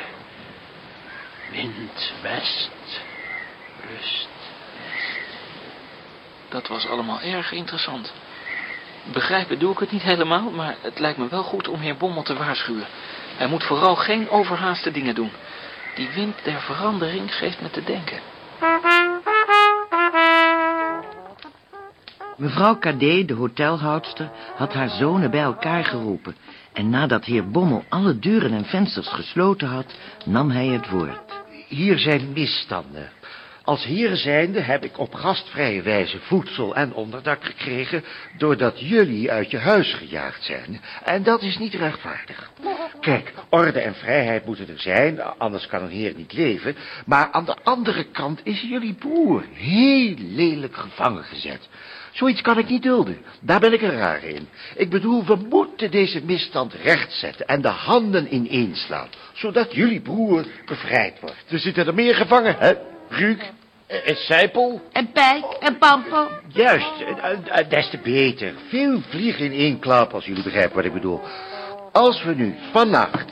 Wind west, rust. Dat was allemaal erg interessant. Begrijpen doe ik het niet helemaal, maar het lijkt me wel goed om heer Bommel te waarschuwen. Hij moet vooral geen overhaaste dingen doen. Die wind der verandering geeft me te denken. Mevrouw Cadet, de hotelhoudster, had haar zonen bij elkaar geroepen. En nadat heer Bommel alle deuren en vensters gesloten had, nam hij het woord. Hier zijn misstanden. Als heren zijnde heb ik op gastvrije wijze voedsel en onderdak gekregen, doordat jullie uit je huis gejaagd zijn. En dat is niet rechtvaardig. Kijk, orde en vrijheid moeten er zijn, anders kan een heer niet leven. Maar aan de andere kant is jullie broer heel lelijk gevangen gezet. Zoiets kan ik niet dulden. Daar ben ik er raar in. Ik bedoel, we moeten deze misstand rechtzetten en de handen ineenslaan, zodat jullie broer bevrijd wordt. Er zitten er meer gevangen, hè? Ruuk en Sijpel. En Pijk en Pampo. Juist, des te beter. Veel vliegen in één klap, als jullie begrijpen wat ik bedoel. Als we nu vannacht...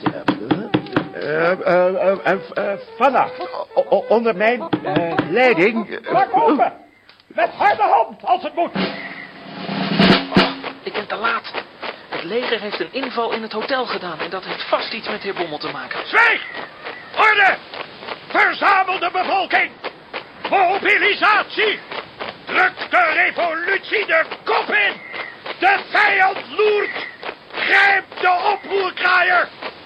vannacht, onder mijn leiding... Maak open! Met harde hand, als het moet! Ik ben te laat. Het leger heeft een inval in het hotel gedaan en dat heeft vast iets met heer Bommel te maken. Zwijg! Orde! Verzamel de bevolking! Mobilisatie! Druk de revolutie de kop in! De vijand loert! Grijp de oproerkraaier!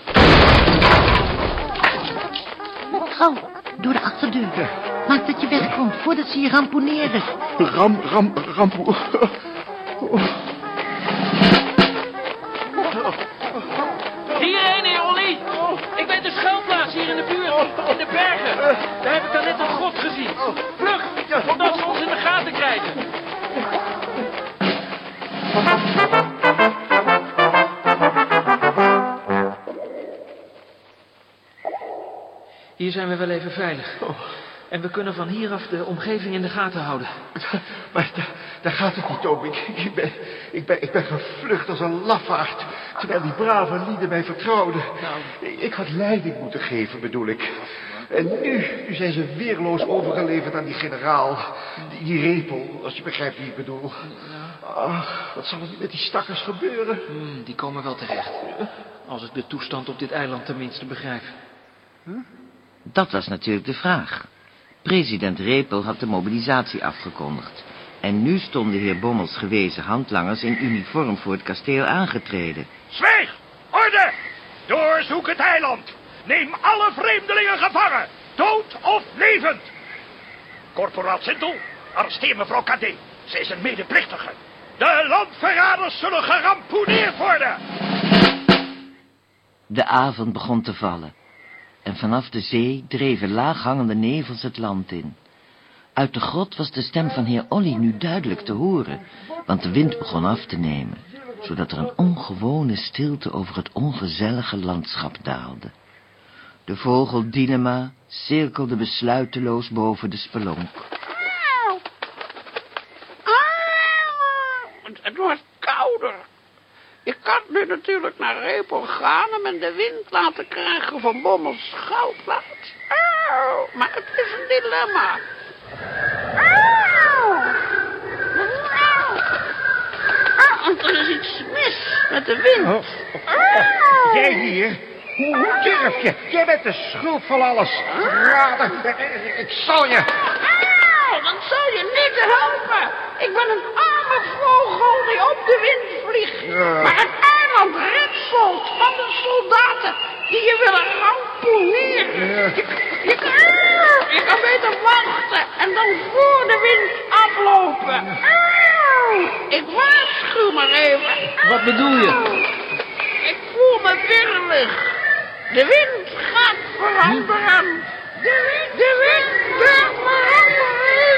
Gauw, door de achterdeur. Maak dat je wegkomt, voordat ze je ramponeren. Rampoe. Hierheen, heer Olly! Ik weet de schuilplaats hier in de buurt, in de bergen. Daar heb ik dan net een grot gezien. Vlug, voordat ze ons in de gaten krijgen. Hier zijn we wel even veilig. En we kunnen van hieraf de omgeving in de gaten houden. Maar daar gaat het niet om. Ik ben gevlucht als een lafaard, terwijl die brave lieden mij vertrouwden. Ik had leiding moeten geven, bedoel ik. En nu zijn ze weerloos overgeleverd aan die generaal. Die Repel, als je begrijpt wie ik bedoel. Ach, wat zal er nu met die stakkers gebeuren? Die komen wel terecht. Als ik de toestand op dit eiland tenminste begrijp. Dat was natuurlijk de vraag. President Repel had de mobilisatie afgekondigd. En nu stonden heer Bommels gewezen handlangers in uniform voor het kasteel aangetreden. Zwijg! Orde! Doorzoek het eiland! Neem alle vreemdelingen gevangen! Dood of levend! Korporaal Sintel, arresteer mevrouw Cadet. Zij is een medeplichtige. De landverraders zullen gerampoeneerd worden! De avond begon te vallen. En vanaf de zee dreven laaghangende nevels het land in. Uit de grot was de stem van heer Olly nu duidelijk te horen, want de wind begon af te nemen, zodat er een ongewone stilte over het ongezellige landschap daalde. De vogel Dinema cirkelde besluiteloos boven de spelonk. Het wordt kouder. Je kan nu natuurlijk naar Repel gaan en hem de wind laten krijgen van Bommels schuilplaats. Maar het is een dilemma. Want er is iets mis met de wind. Jij hier? Hoe durf je? Jij bent de schuld van alles. Rader, ik zal je... Dat zal je niet helpen. Ik ben een arme vogel die op de wind vliegt. Maar het eiland ritselt van de soldaten die je willen ramponeren. Je kan beter wachten en dan voor de wind aflopen. Ik waarschuw maar even. Wat bedoel je? Ik voel me wirbelig. De wind gaat veranderen. De wind gaat veranderen.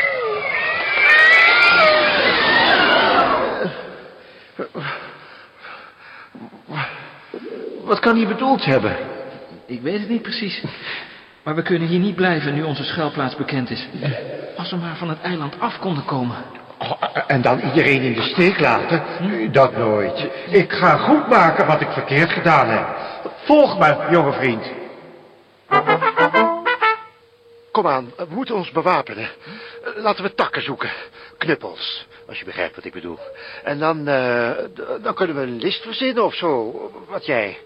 Wat kan hij bedoeld hebben? Ik weet het niet precies. Maar we kunnen hier niet blijven nu onze schuilplaats bekend is. Als we maar van het eiland af konden komen. En dan iedereen in de steek laten? Dat nooit. Ik ga goed maken wat ik verkeerd gedaan heb. Volg me, jonge vriend. Kom aan, we moeten ons bewapenen. Laten we takken zoeken. Knuppels, als je begrijpt wat ik bedoel. En dan kunnen we een list verzinnen of zo. Wat jij?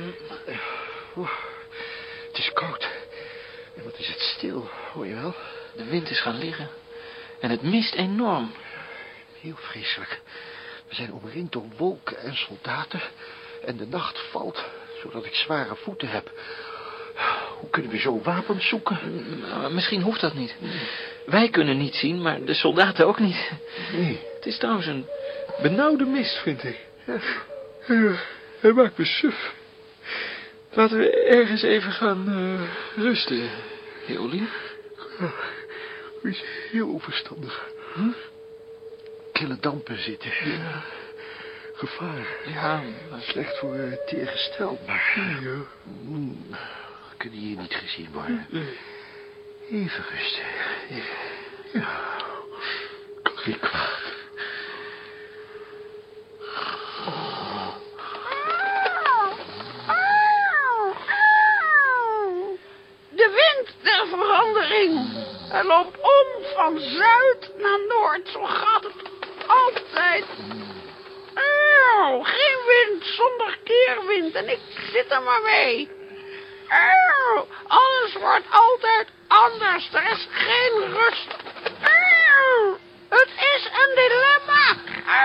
Het is koud. En wat is het stil, hoor je wel? De wind is gaan liggen. En het mist enorm. Heel vreselijk. We zijn omringd door wolken en soldaten. En de nacht valt, zodat ik zware voeten heb. Hoe kunnen we zo wapens zoeken? Misschien hoeft dat niet. Wij kunnen niet zien, maar de soldaten ook niet. Nee. Het is trouwens een benauwde mist, vind ik. Hij maakt me suf. Laten we ergens even gaan rusten, Eolie. Is heel onverstandig. Kille dampen zitten. Ja. Gevaar. Ja. Slecht voor teergestel, maar... Ja. Kunnen hier niet gezien worden. Even rusten. Ja. Kan geen kwaad. De wind der verandering. Hij loopt om van zuid naar noord. Zo gaat het altijd. Geen wind zonder keerwind. En ik zit er maar mee. Alles wordt altijd anders. Er is geen rust. Het is een dilemma.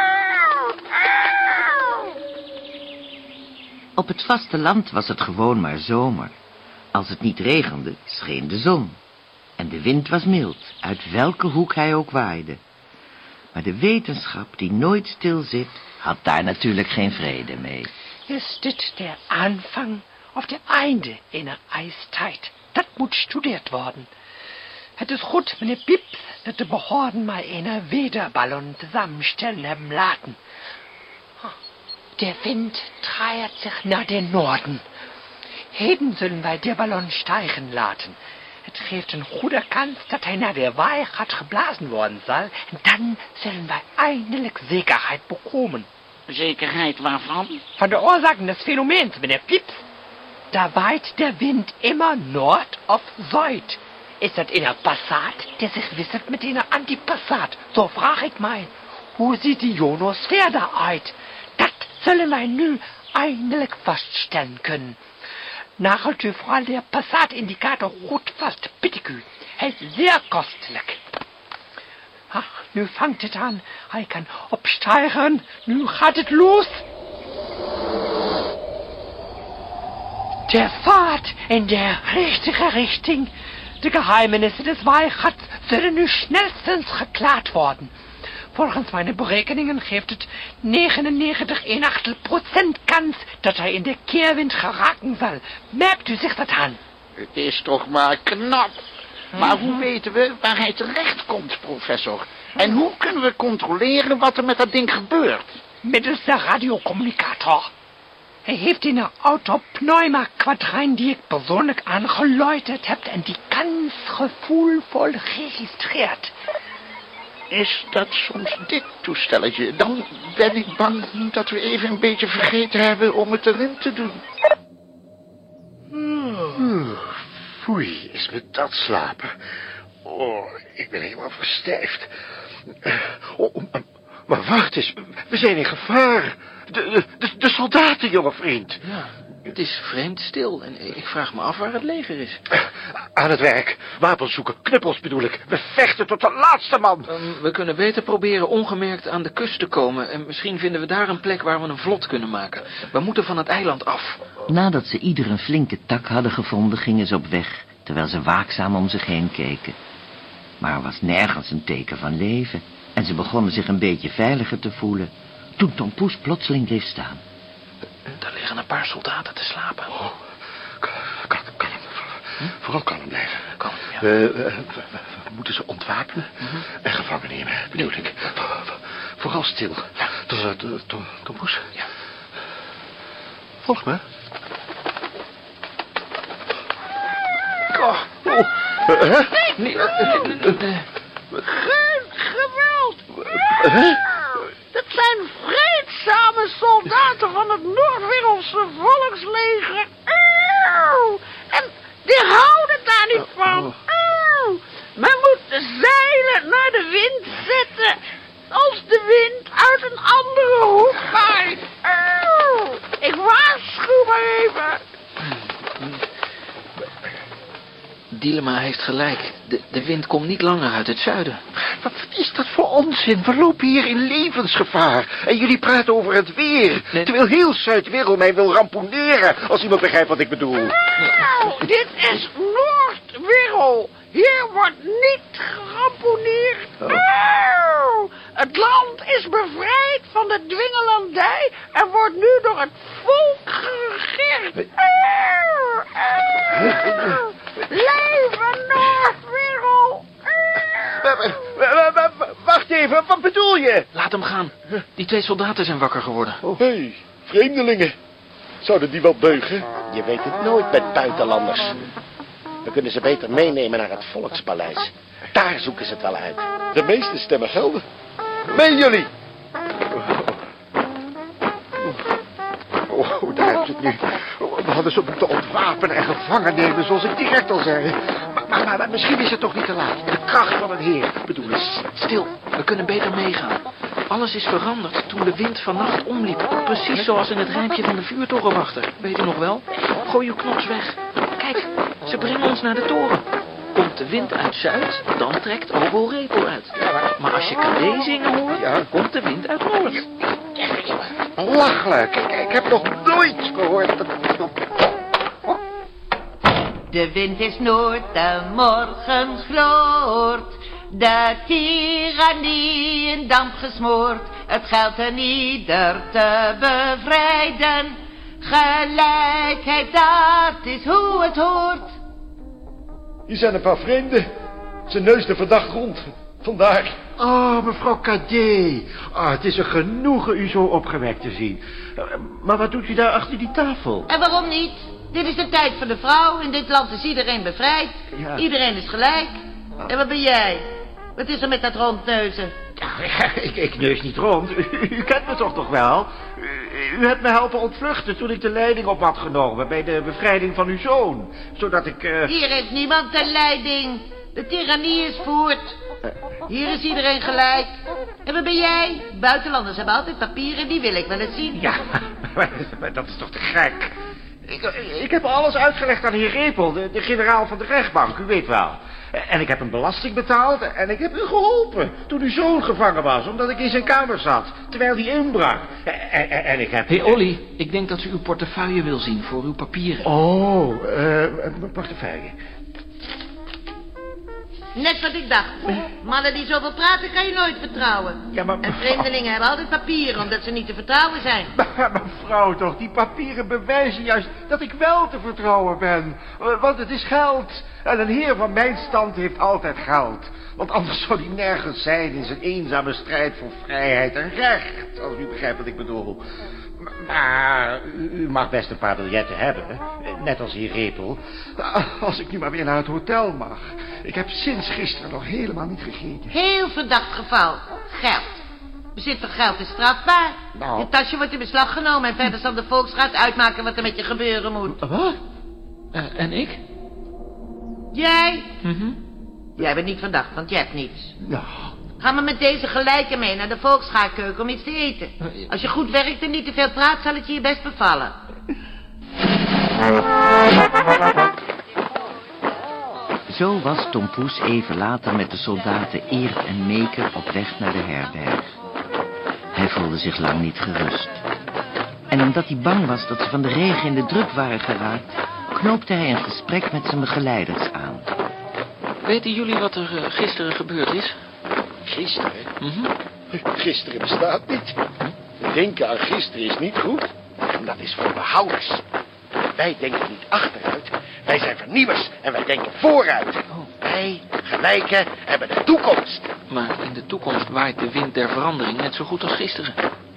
Op het vasteland was het gewoon maar zomer. Als het niet regende, scheen de zon. En de wind was mild, uit welke hoek hij ook waaide. Maar de wetenschap, die nooit stil zit, had daar natuurlijk geen vrede mee. Is dit der Anfang of der Einde einer Eiszeit? Dat moet gestudeerd worden. Het is goed, meneer Pieps, dat de behorden maar een Wederballon zusammenstellen hebben laten. Der Wind treibt sich nach den Norden. Heden zullen wij de Ballon stijgen laten. Het geeft een goede kans dat hij naar de Waaihard geblazen worden zal. En dan zullen wij eindelijk zekerheid bekomen. Zekerheid waarvan? Van de oorzaken des Phänomens, meneer Pieps. Da waait der Wind immer Nord of Zuid. Is dat een Passat, der sich wisselt met een Antipassat? So vraag ik mij. Hoe ziet die ionosfeer daar uit? Dat zullen wij nu eindelijk vaststellen kunnen. Nagelt u vooral de Passat-indicator goed vast, bitte ik u. Hij is zeer kostelijk. Ach, nu vangt het aan. Hij kan opstijgen. Nu gaat het los. Der vaart in de richtige richting. De geheimenissen des Waaihats zullen nu snelstens geklaard worden. Volgens mijn berekeningen geeft het 99,1% kans dat hij in de keerwind geraken zal. Merkt u zich dat aan? Het is toch maar knap. Maar hoe weten we waar hij terecht komt, professor? En hoe kunnen we controleren wat er met dat ding gebeurt? Middels de radiocommunicator. Hij heeft in een autopneuma-kwadrijn die ik persoonlijk aangeluisterd heb en die ganz gevoelvol registreert. Is dat soms dit toestelletje? Dan ben ik bang dat we even een beetje vergeten hebben om het erin te doen. Foei, is me dat slapen. Oh, ik ben helemaal verstijfd. Maar wacht eens, we zijn in gevaar. De soldaten, jonge vriend. Ja, het is vreemd stil en ik vraag me af waar het leger is. Aan het werk, wapens zoeken, knuppels bedoel ik. We vechten tot de laatste man. We kunnen beter proberen ongemerkt aan de kust te komen. En misschien vinden we daar een plek waar we een vlot kunnen maken. We moeten van het eiland af. Nadat ze ieder een flinke tak hadden gevonden, gingen ze op weg, terwijl ze waakzaam om zich heen keken. Maar er was nergens een teken van leven. En ze begonnen zich een beetje veiliger te voelen, toen Tom Poes plotseling bleef staan. Daar liggen een paar soldaten te slapen. Oh, kalm. Vooral kalm blijven. Kalm, ja. We moeten ze ontwapenen en gevangen nemen, bedoel ik. Vooral stil. Ja. Tom Poes? Ja. Volg me. Nee. Geen geweld. Dat zijn vreedzame soldaten van het Noord-Wereldse volksleger. En die houden daar niet van. Dielema heeft gelijk. De wind komt niet langer uit het zuiden. Wat is dat voor onzin? We lopen hier in levensgevaar. En jullie praten over het weer. Nee. Terwijl heel Zuid-Wereld mij wil ramponeren. Als iemand begrijpt wat ik bedoel. Dit is Noord-Wirrel. Hier wordt niet geramponeerd. Het land is bevrijd van de dwingelandij en wordt nu door het volk geregeerd. Leven Noord-Wirrel. Wacht even, wat bedoel je? Laat hem gaan. Die 2 soldaten zijn wakker geworden. Hé, vreemdelingen. Zouden die wel deugen? Je weet het nooit met buitenlanders. We kunnen ze beter meenemen naar het Volkspaleis. Daar zoeken ze het wel uit. De meeste stemmen gelden. Mee jullie! Oh, daar hebben ze het nu. We hadden ze moeten ontwapenen en gevangen nemen, zoals ik direct al zei. Maar misschien is het toch niet te laat. De kracht van het heer, bedoel ik. Stil, we kunnen beter meegaan. Alles is veranderd toen de wind vannacht omliep. Precies zoals in het rijmpje van de vuurtorenwachter. Weet u nog wel? Gooi uw knops weg. Kijk, ze brengen ons naar de toren. Komt de wind uit zuid, dan trekt Obo-Repel uit. Maar als je Kadé zingen hoort, komt de wind uit noord. Lachelijk. Ik heb nog nooit gehoord dat... De wind is noord, de morgen gloort. De tirannie in damp gesmoord. Het geldt een ieder te bevrijden. Gelijkheid, dat is hoe het hoort. Hier zijn een paar vreemden. Ze neusden verdacht rond. Vandaar. Oh, mevrouw Kadé. Het is een genoegen u zo opgewekt te zien. Maar wat doet u daar achter die tafel? En waarom niet? Dit is de tijd van de vrouw. In dit land is iedereen bevrijd. Ja. Iedereen is gelijk. En wat ben jij? Wat is er met dat rondneuzen? Ik neus niet rond. U kent me toch wel? U hebt me helpen ontvluchten toen ik de leiding op had genomen bij de bevrijding van uw zoon. Zodat ik... Hier heeft niemand de leiding. De tirannie is voort. Hier is iedereen gelijk. En wat ben jij? Buitenlanders hebben altijd papieren, die wil ik wel eens zien. Ja, maar dat is toch te gek. Ik heb alles uitgelegd aan heer Repel, de generaal van de rechtbank, u weet wel. En ik heb een belasting betaald en ik heb u geholpen toen uw zoon gevangen was, omdat ik in zijn kamer zat, terwijl hij inbrak. En ik heb... Hé, Olly, ik denk dat u uw portefeuille wil zien voor uw papieren. Oh, mijn portefeuille. Net wat ik dacht. Mannen die zoveel praten kan je nooit vertrouwen. Ja, maar... En vreemdelingen hebben altijd papieren, omdat ze niet te vertrouwen zijn. Maar mevrouw toch, die papieren bewijzen juist dat ik wel te vertrouwen ben. Want het is geld. En een heer van mijn stand heeft altijd geld. Want anders zou hij nergens zijn in zijn eenzame strijd voor vrijheid en recht. Als u begrijpt wat ik bedoel. Maar u mag best een paar biljetten hebben. Net als heer Repel. Als ik nu maar weer naar het hotel mag. Ik heb sinds gisteren nog helemaal niet gegeten. Heel verdacht geval. Geld. Bezit van geld is strafbaar. Nou. Je tasje wordt in beslag genomen en verder zal de Volksraad uitmaken wat er met je gebeuren moet. Wat? En ik? Jij? Jij bent niet verdacht, want jij hebt niets. Nou. Ga maar met deze gelijke mee naar de Volksgaarkeuken om iets te eten. Als je goed werkt en niet te veel praat, zal het je hier best bevallen. Zo was Tom Poes even later met de soldaten Eert en Meker op weg naar de herberg. Hij voelde zich lang niet gerust. En omdat hij bang was dat ze van de regen in de druk waren geraakt, knoopte hij een gesprek met zijn begeleiders aan. Weten jullie wat er gisteren gebeurd is? Gisteren? Gisteren bestaat niet. Denken aan gisteren is niet goed. Dat is voor behouders. Wij denken niet achteruit. Wij zijn vernieuwers en wij denken vooruit. Wij, gelijken, hebben de toekomst. Maar in de toekomst waait de wind der verandering net zo goed als gisteren.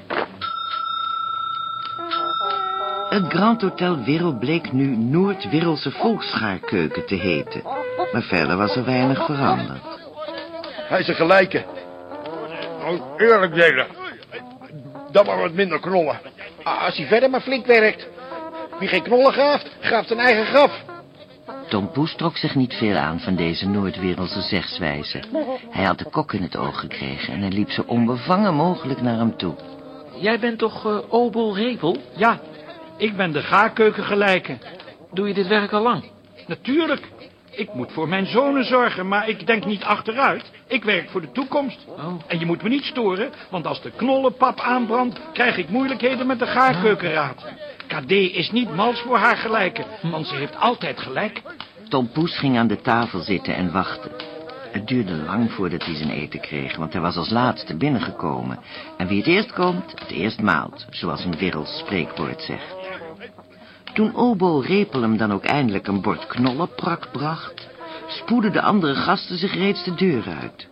Het Grand Hotel Wirrel bleek nu Noord-Wirrelse Volksgaarkeuken te heten. Maar verder was er weinig veranderd. Hij is een gelijke. Eerlijk delen. Dan maar wat minder knollen. Als hij verder maar flink werkt. Wie geen knollen graaft, graaft zijn eigen graf. Tom Poes trok zich niet veel aan van deze Noord-Werelse zegswijze. Hij had de kok in het oog gekregen en hij liep zo onbevangen mogelijk naar hem toe. Jij bent toch Obo-Repel? Ja, ik ben de gaarkeukengelijke. Doe je dit werk al lang? Natuurlijk. Ik moet voor mijn zonen zorgen, maar ik denk niet achteruit. Ik werk voor de toekomst. Oh. En je moet me niet storen, want als de knollenpap aanbrandt, krijg ik moeilijkheden met de gaarkeukenraad. KD is niet mals voor haar gelijke, want ze heeft altijd gelijk. Tom Poes ging aan de tafel zitten en wachtte. Het duurde lang voordat hij zijn eten kreeg, want hij was als laatste binnengekomen. En wie het eerst komt, het eerst maalt, zoals een Wirrels spreekwoord zegt. Toen Obo Repel hem dan ook eindelijk een bord knollenprak bracht, spoedden de andere gasten zich reeds de deur uit.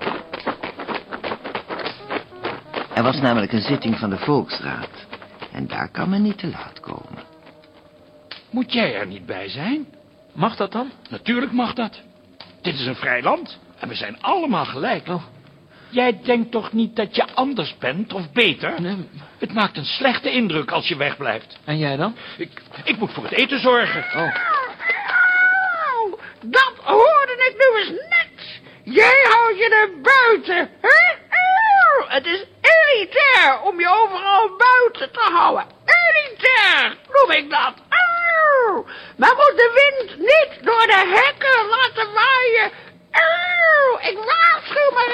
Er was namelijk een zitting van de Volksraad. En daar kan men niet te laat komen. Moet jij er niet bij zijn? Mag dat dan? Natuurlijk mag dat. Dit is een vrij land en we zijn allemaal gelijk. Oh. Jij denkt toch niet dat je anders bent of beter? Nee. Het maakt een slechte indruk als je wegblijft. En jij dan? Ik moet voor het eten zorgen. Oh. Dat hoorde ik nu eens net. Jij houdt je er buiten, hè? Het is elitair om je overal buiten te houden. Elitair, noem ik dat. Maar moet de wind niet door de hekken laten waaien. Ik waarschuw maar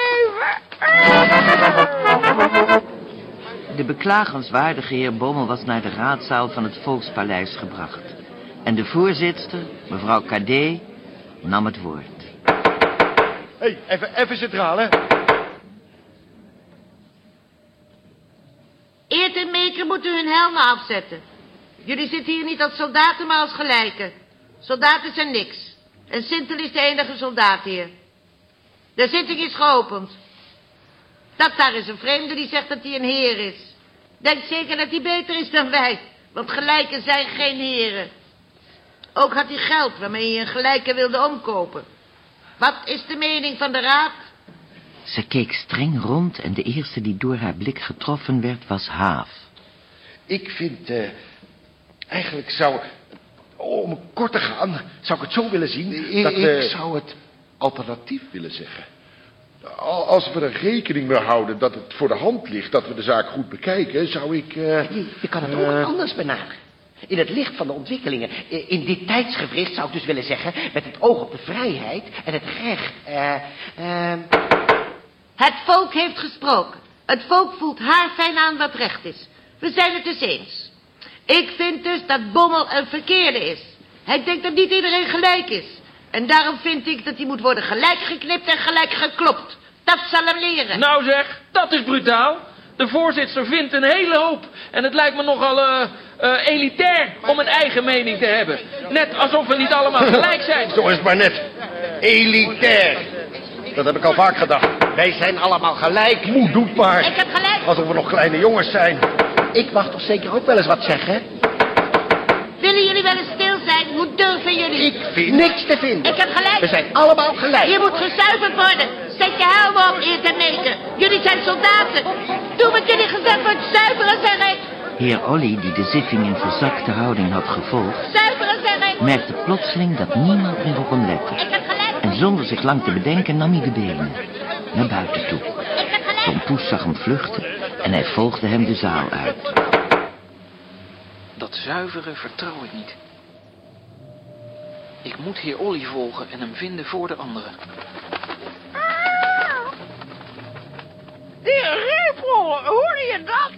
even. De beklagenswaardige heer Bommel was naar de raadzaal van het Volkspaleis gebracht. En de voorzitster, mevrouw KD, nam het woord. Hé, even centraal, hè. Eert en Meeker moeten hun helmen afzetten. Jullie zitten hier niet als soldaten, maar als gelijken. Soldaten zijn niks. En Sintel is de enige soldaat hier. De zitting is geopend. Dat daar is een vreemde die zegt dat hij een heer is. Denk zeker dat hij beter is dan wij. Want gelijken zijn geen heren. Ook had hij geld waarmee hij een gelijke wilde omkopen. Wat is de mening van de raad? Ze keek streng rond en de eerste die door haar blik getroffen werd was Haaf. Ik vind, eigenlijk zou, om kort te gaan, zou ik het zo willen zien. Ik zou het alternatief willen zeggen. Als we er rekening mee houden dat het voor de hand ligt dat we de zaak goed bekijken, zou ik... Je kan het ook anders benaderen. In het licht van de ontwikkelingen. In dit tijdsgewricht zou ik dus willen zeggen, met het oog op de vrijheid en het recht. Het volk heeft gesproken. Het volk voelt haarfijn aan wat recht is. We zijn het dus eens. Ik vind dus dat Bommel een verkeerde is. Hij denkt dat niet iedereen gelijk is. En daarom vind ik dat hij moet worden gelijk geknipt en gelijk geklopt. Dat zal hem leren. Nou zeg, dat is brutaal. De voorzitter vindt een hele hoop. En het lijkt me nogal elitair om een eigen mening te hebben. Net alsof we niet allemaal gelijk zijn. Zo is het maar net. Elitair. Dat heb ik al vaak gedacht. Wij zijn allemaal gelijk. Moe doet maar. Ik heb gelijk. Alsof we nog kleine jongens zijn. Ik mag toch zeker ook wel eens wat zeggen? Willen jullie wel eens stil zijn? Hoe durven jullie? Ik vind niks te vinden. Ik heb gelijk. We zijn allemaal gelijk. Je moet gezuiverd worden. Zet je helm op, Eert en Meeker. Jullie zijn soldaten. Doe wat jullie gezegd wordt. Zuiveren, zeg ik. Heer Olly, die de zitting in verzakte houding had gevolgd, Zuiveren, zeg ik. merkte plotseling dat niemand meer op hem lette. Ik heb gelijk. En zonder zich lang te bedenken nam hij de benen naar buiten toe. Ik heb gelijk. Tom Poes zag hem vluchten en hij volgde hem de zaal uit. Dat zuiveren vertrouw ik niet. Ik moet heer Olly volgen en hem vinden voor de anderen. Die Repel, hoorde je dat?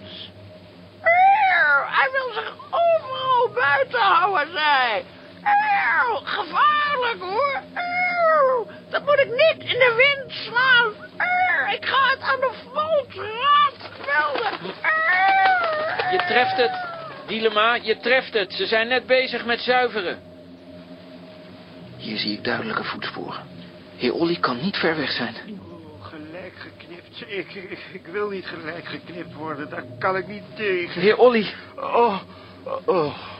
Hij wil zich overal buiten houden, zei. Gevaarlijk, hoor. Dat moet ik niet in de wind slaan. Ik ga het aan de Volksraad melden. Je treft het, Dielema, je treft het. Ze zijn net bezig met zuiveren. Hier zie ik duidelijke voetsporen. Heer Olly kan niet ver weg zijn. Gelijk geknipt. Ik wil niet gelijk geknipt worden. Daar kan ik niet tegen. Heer Olly. Oh.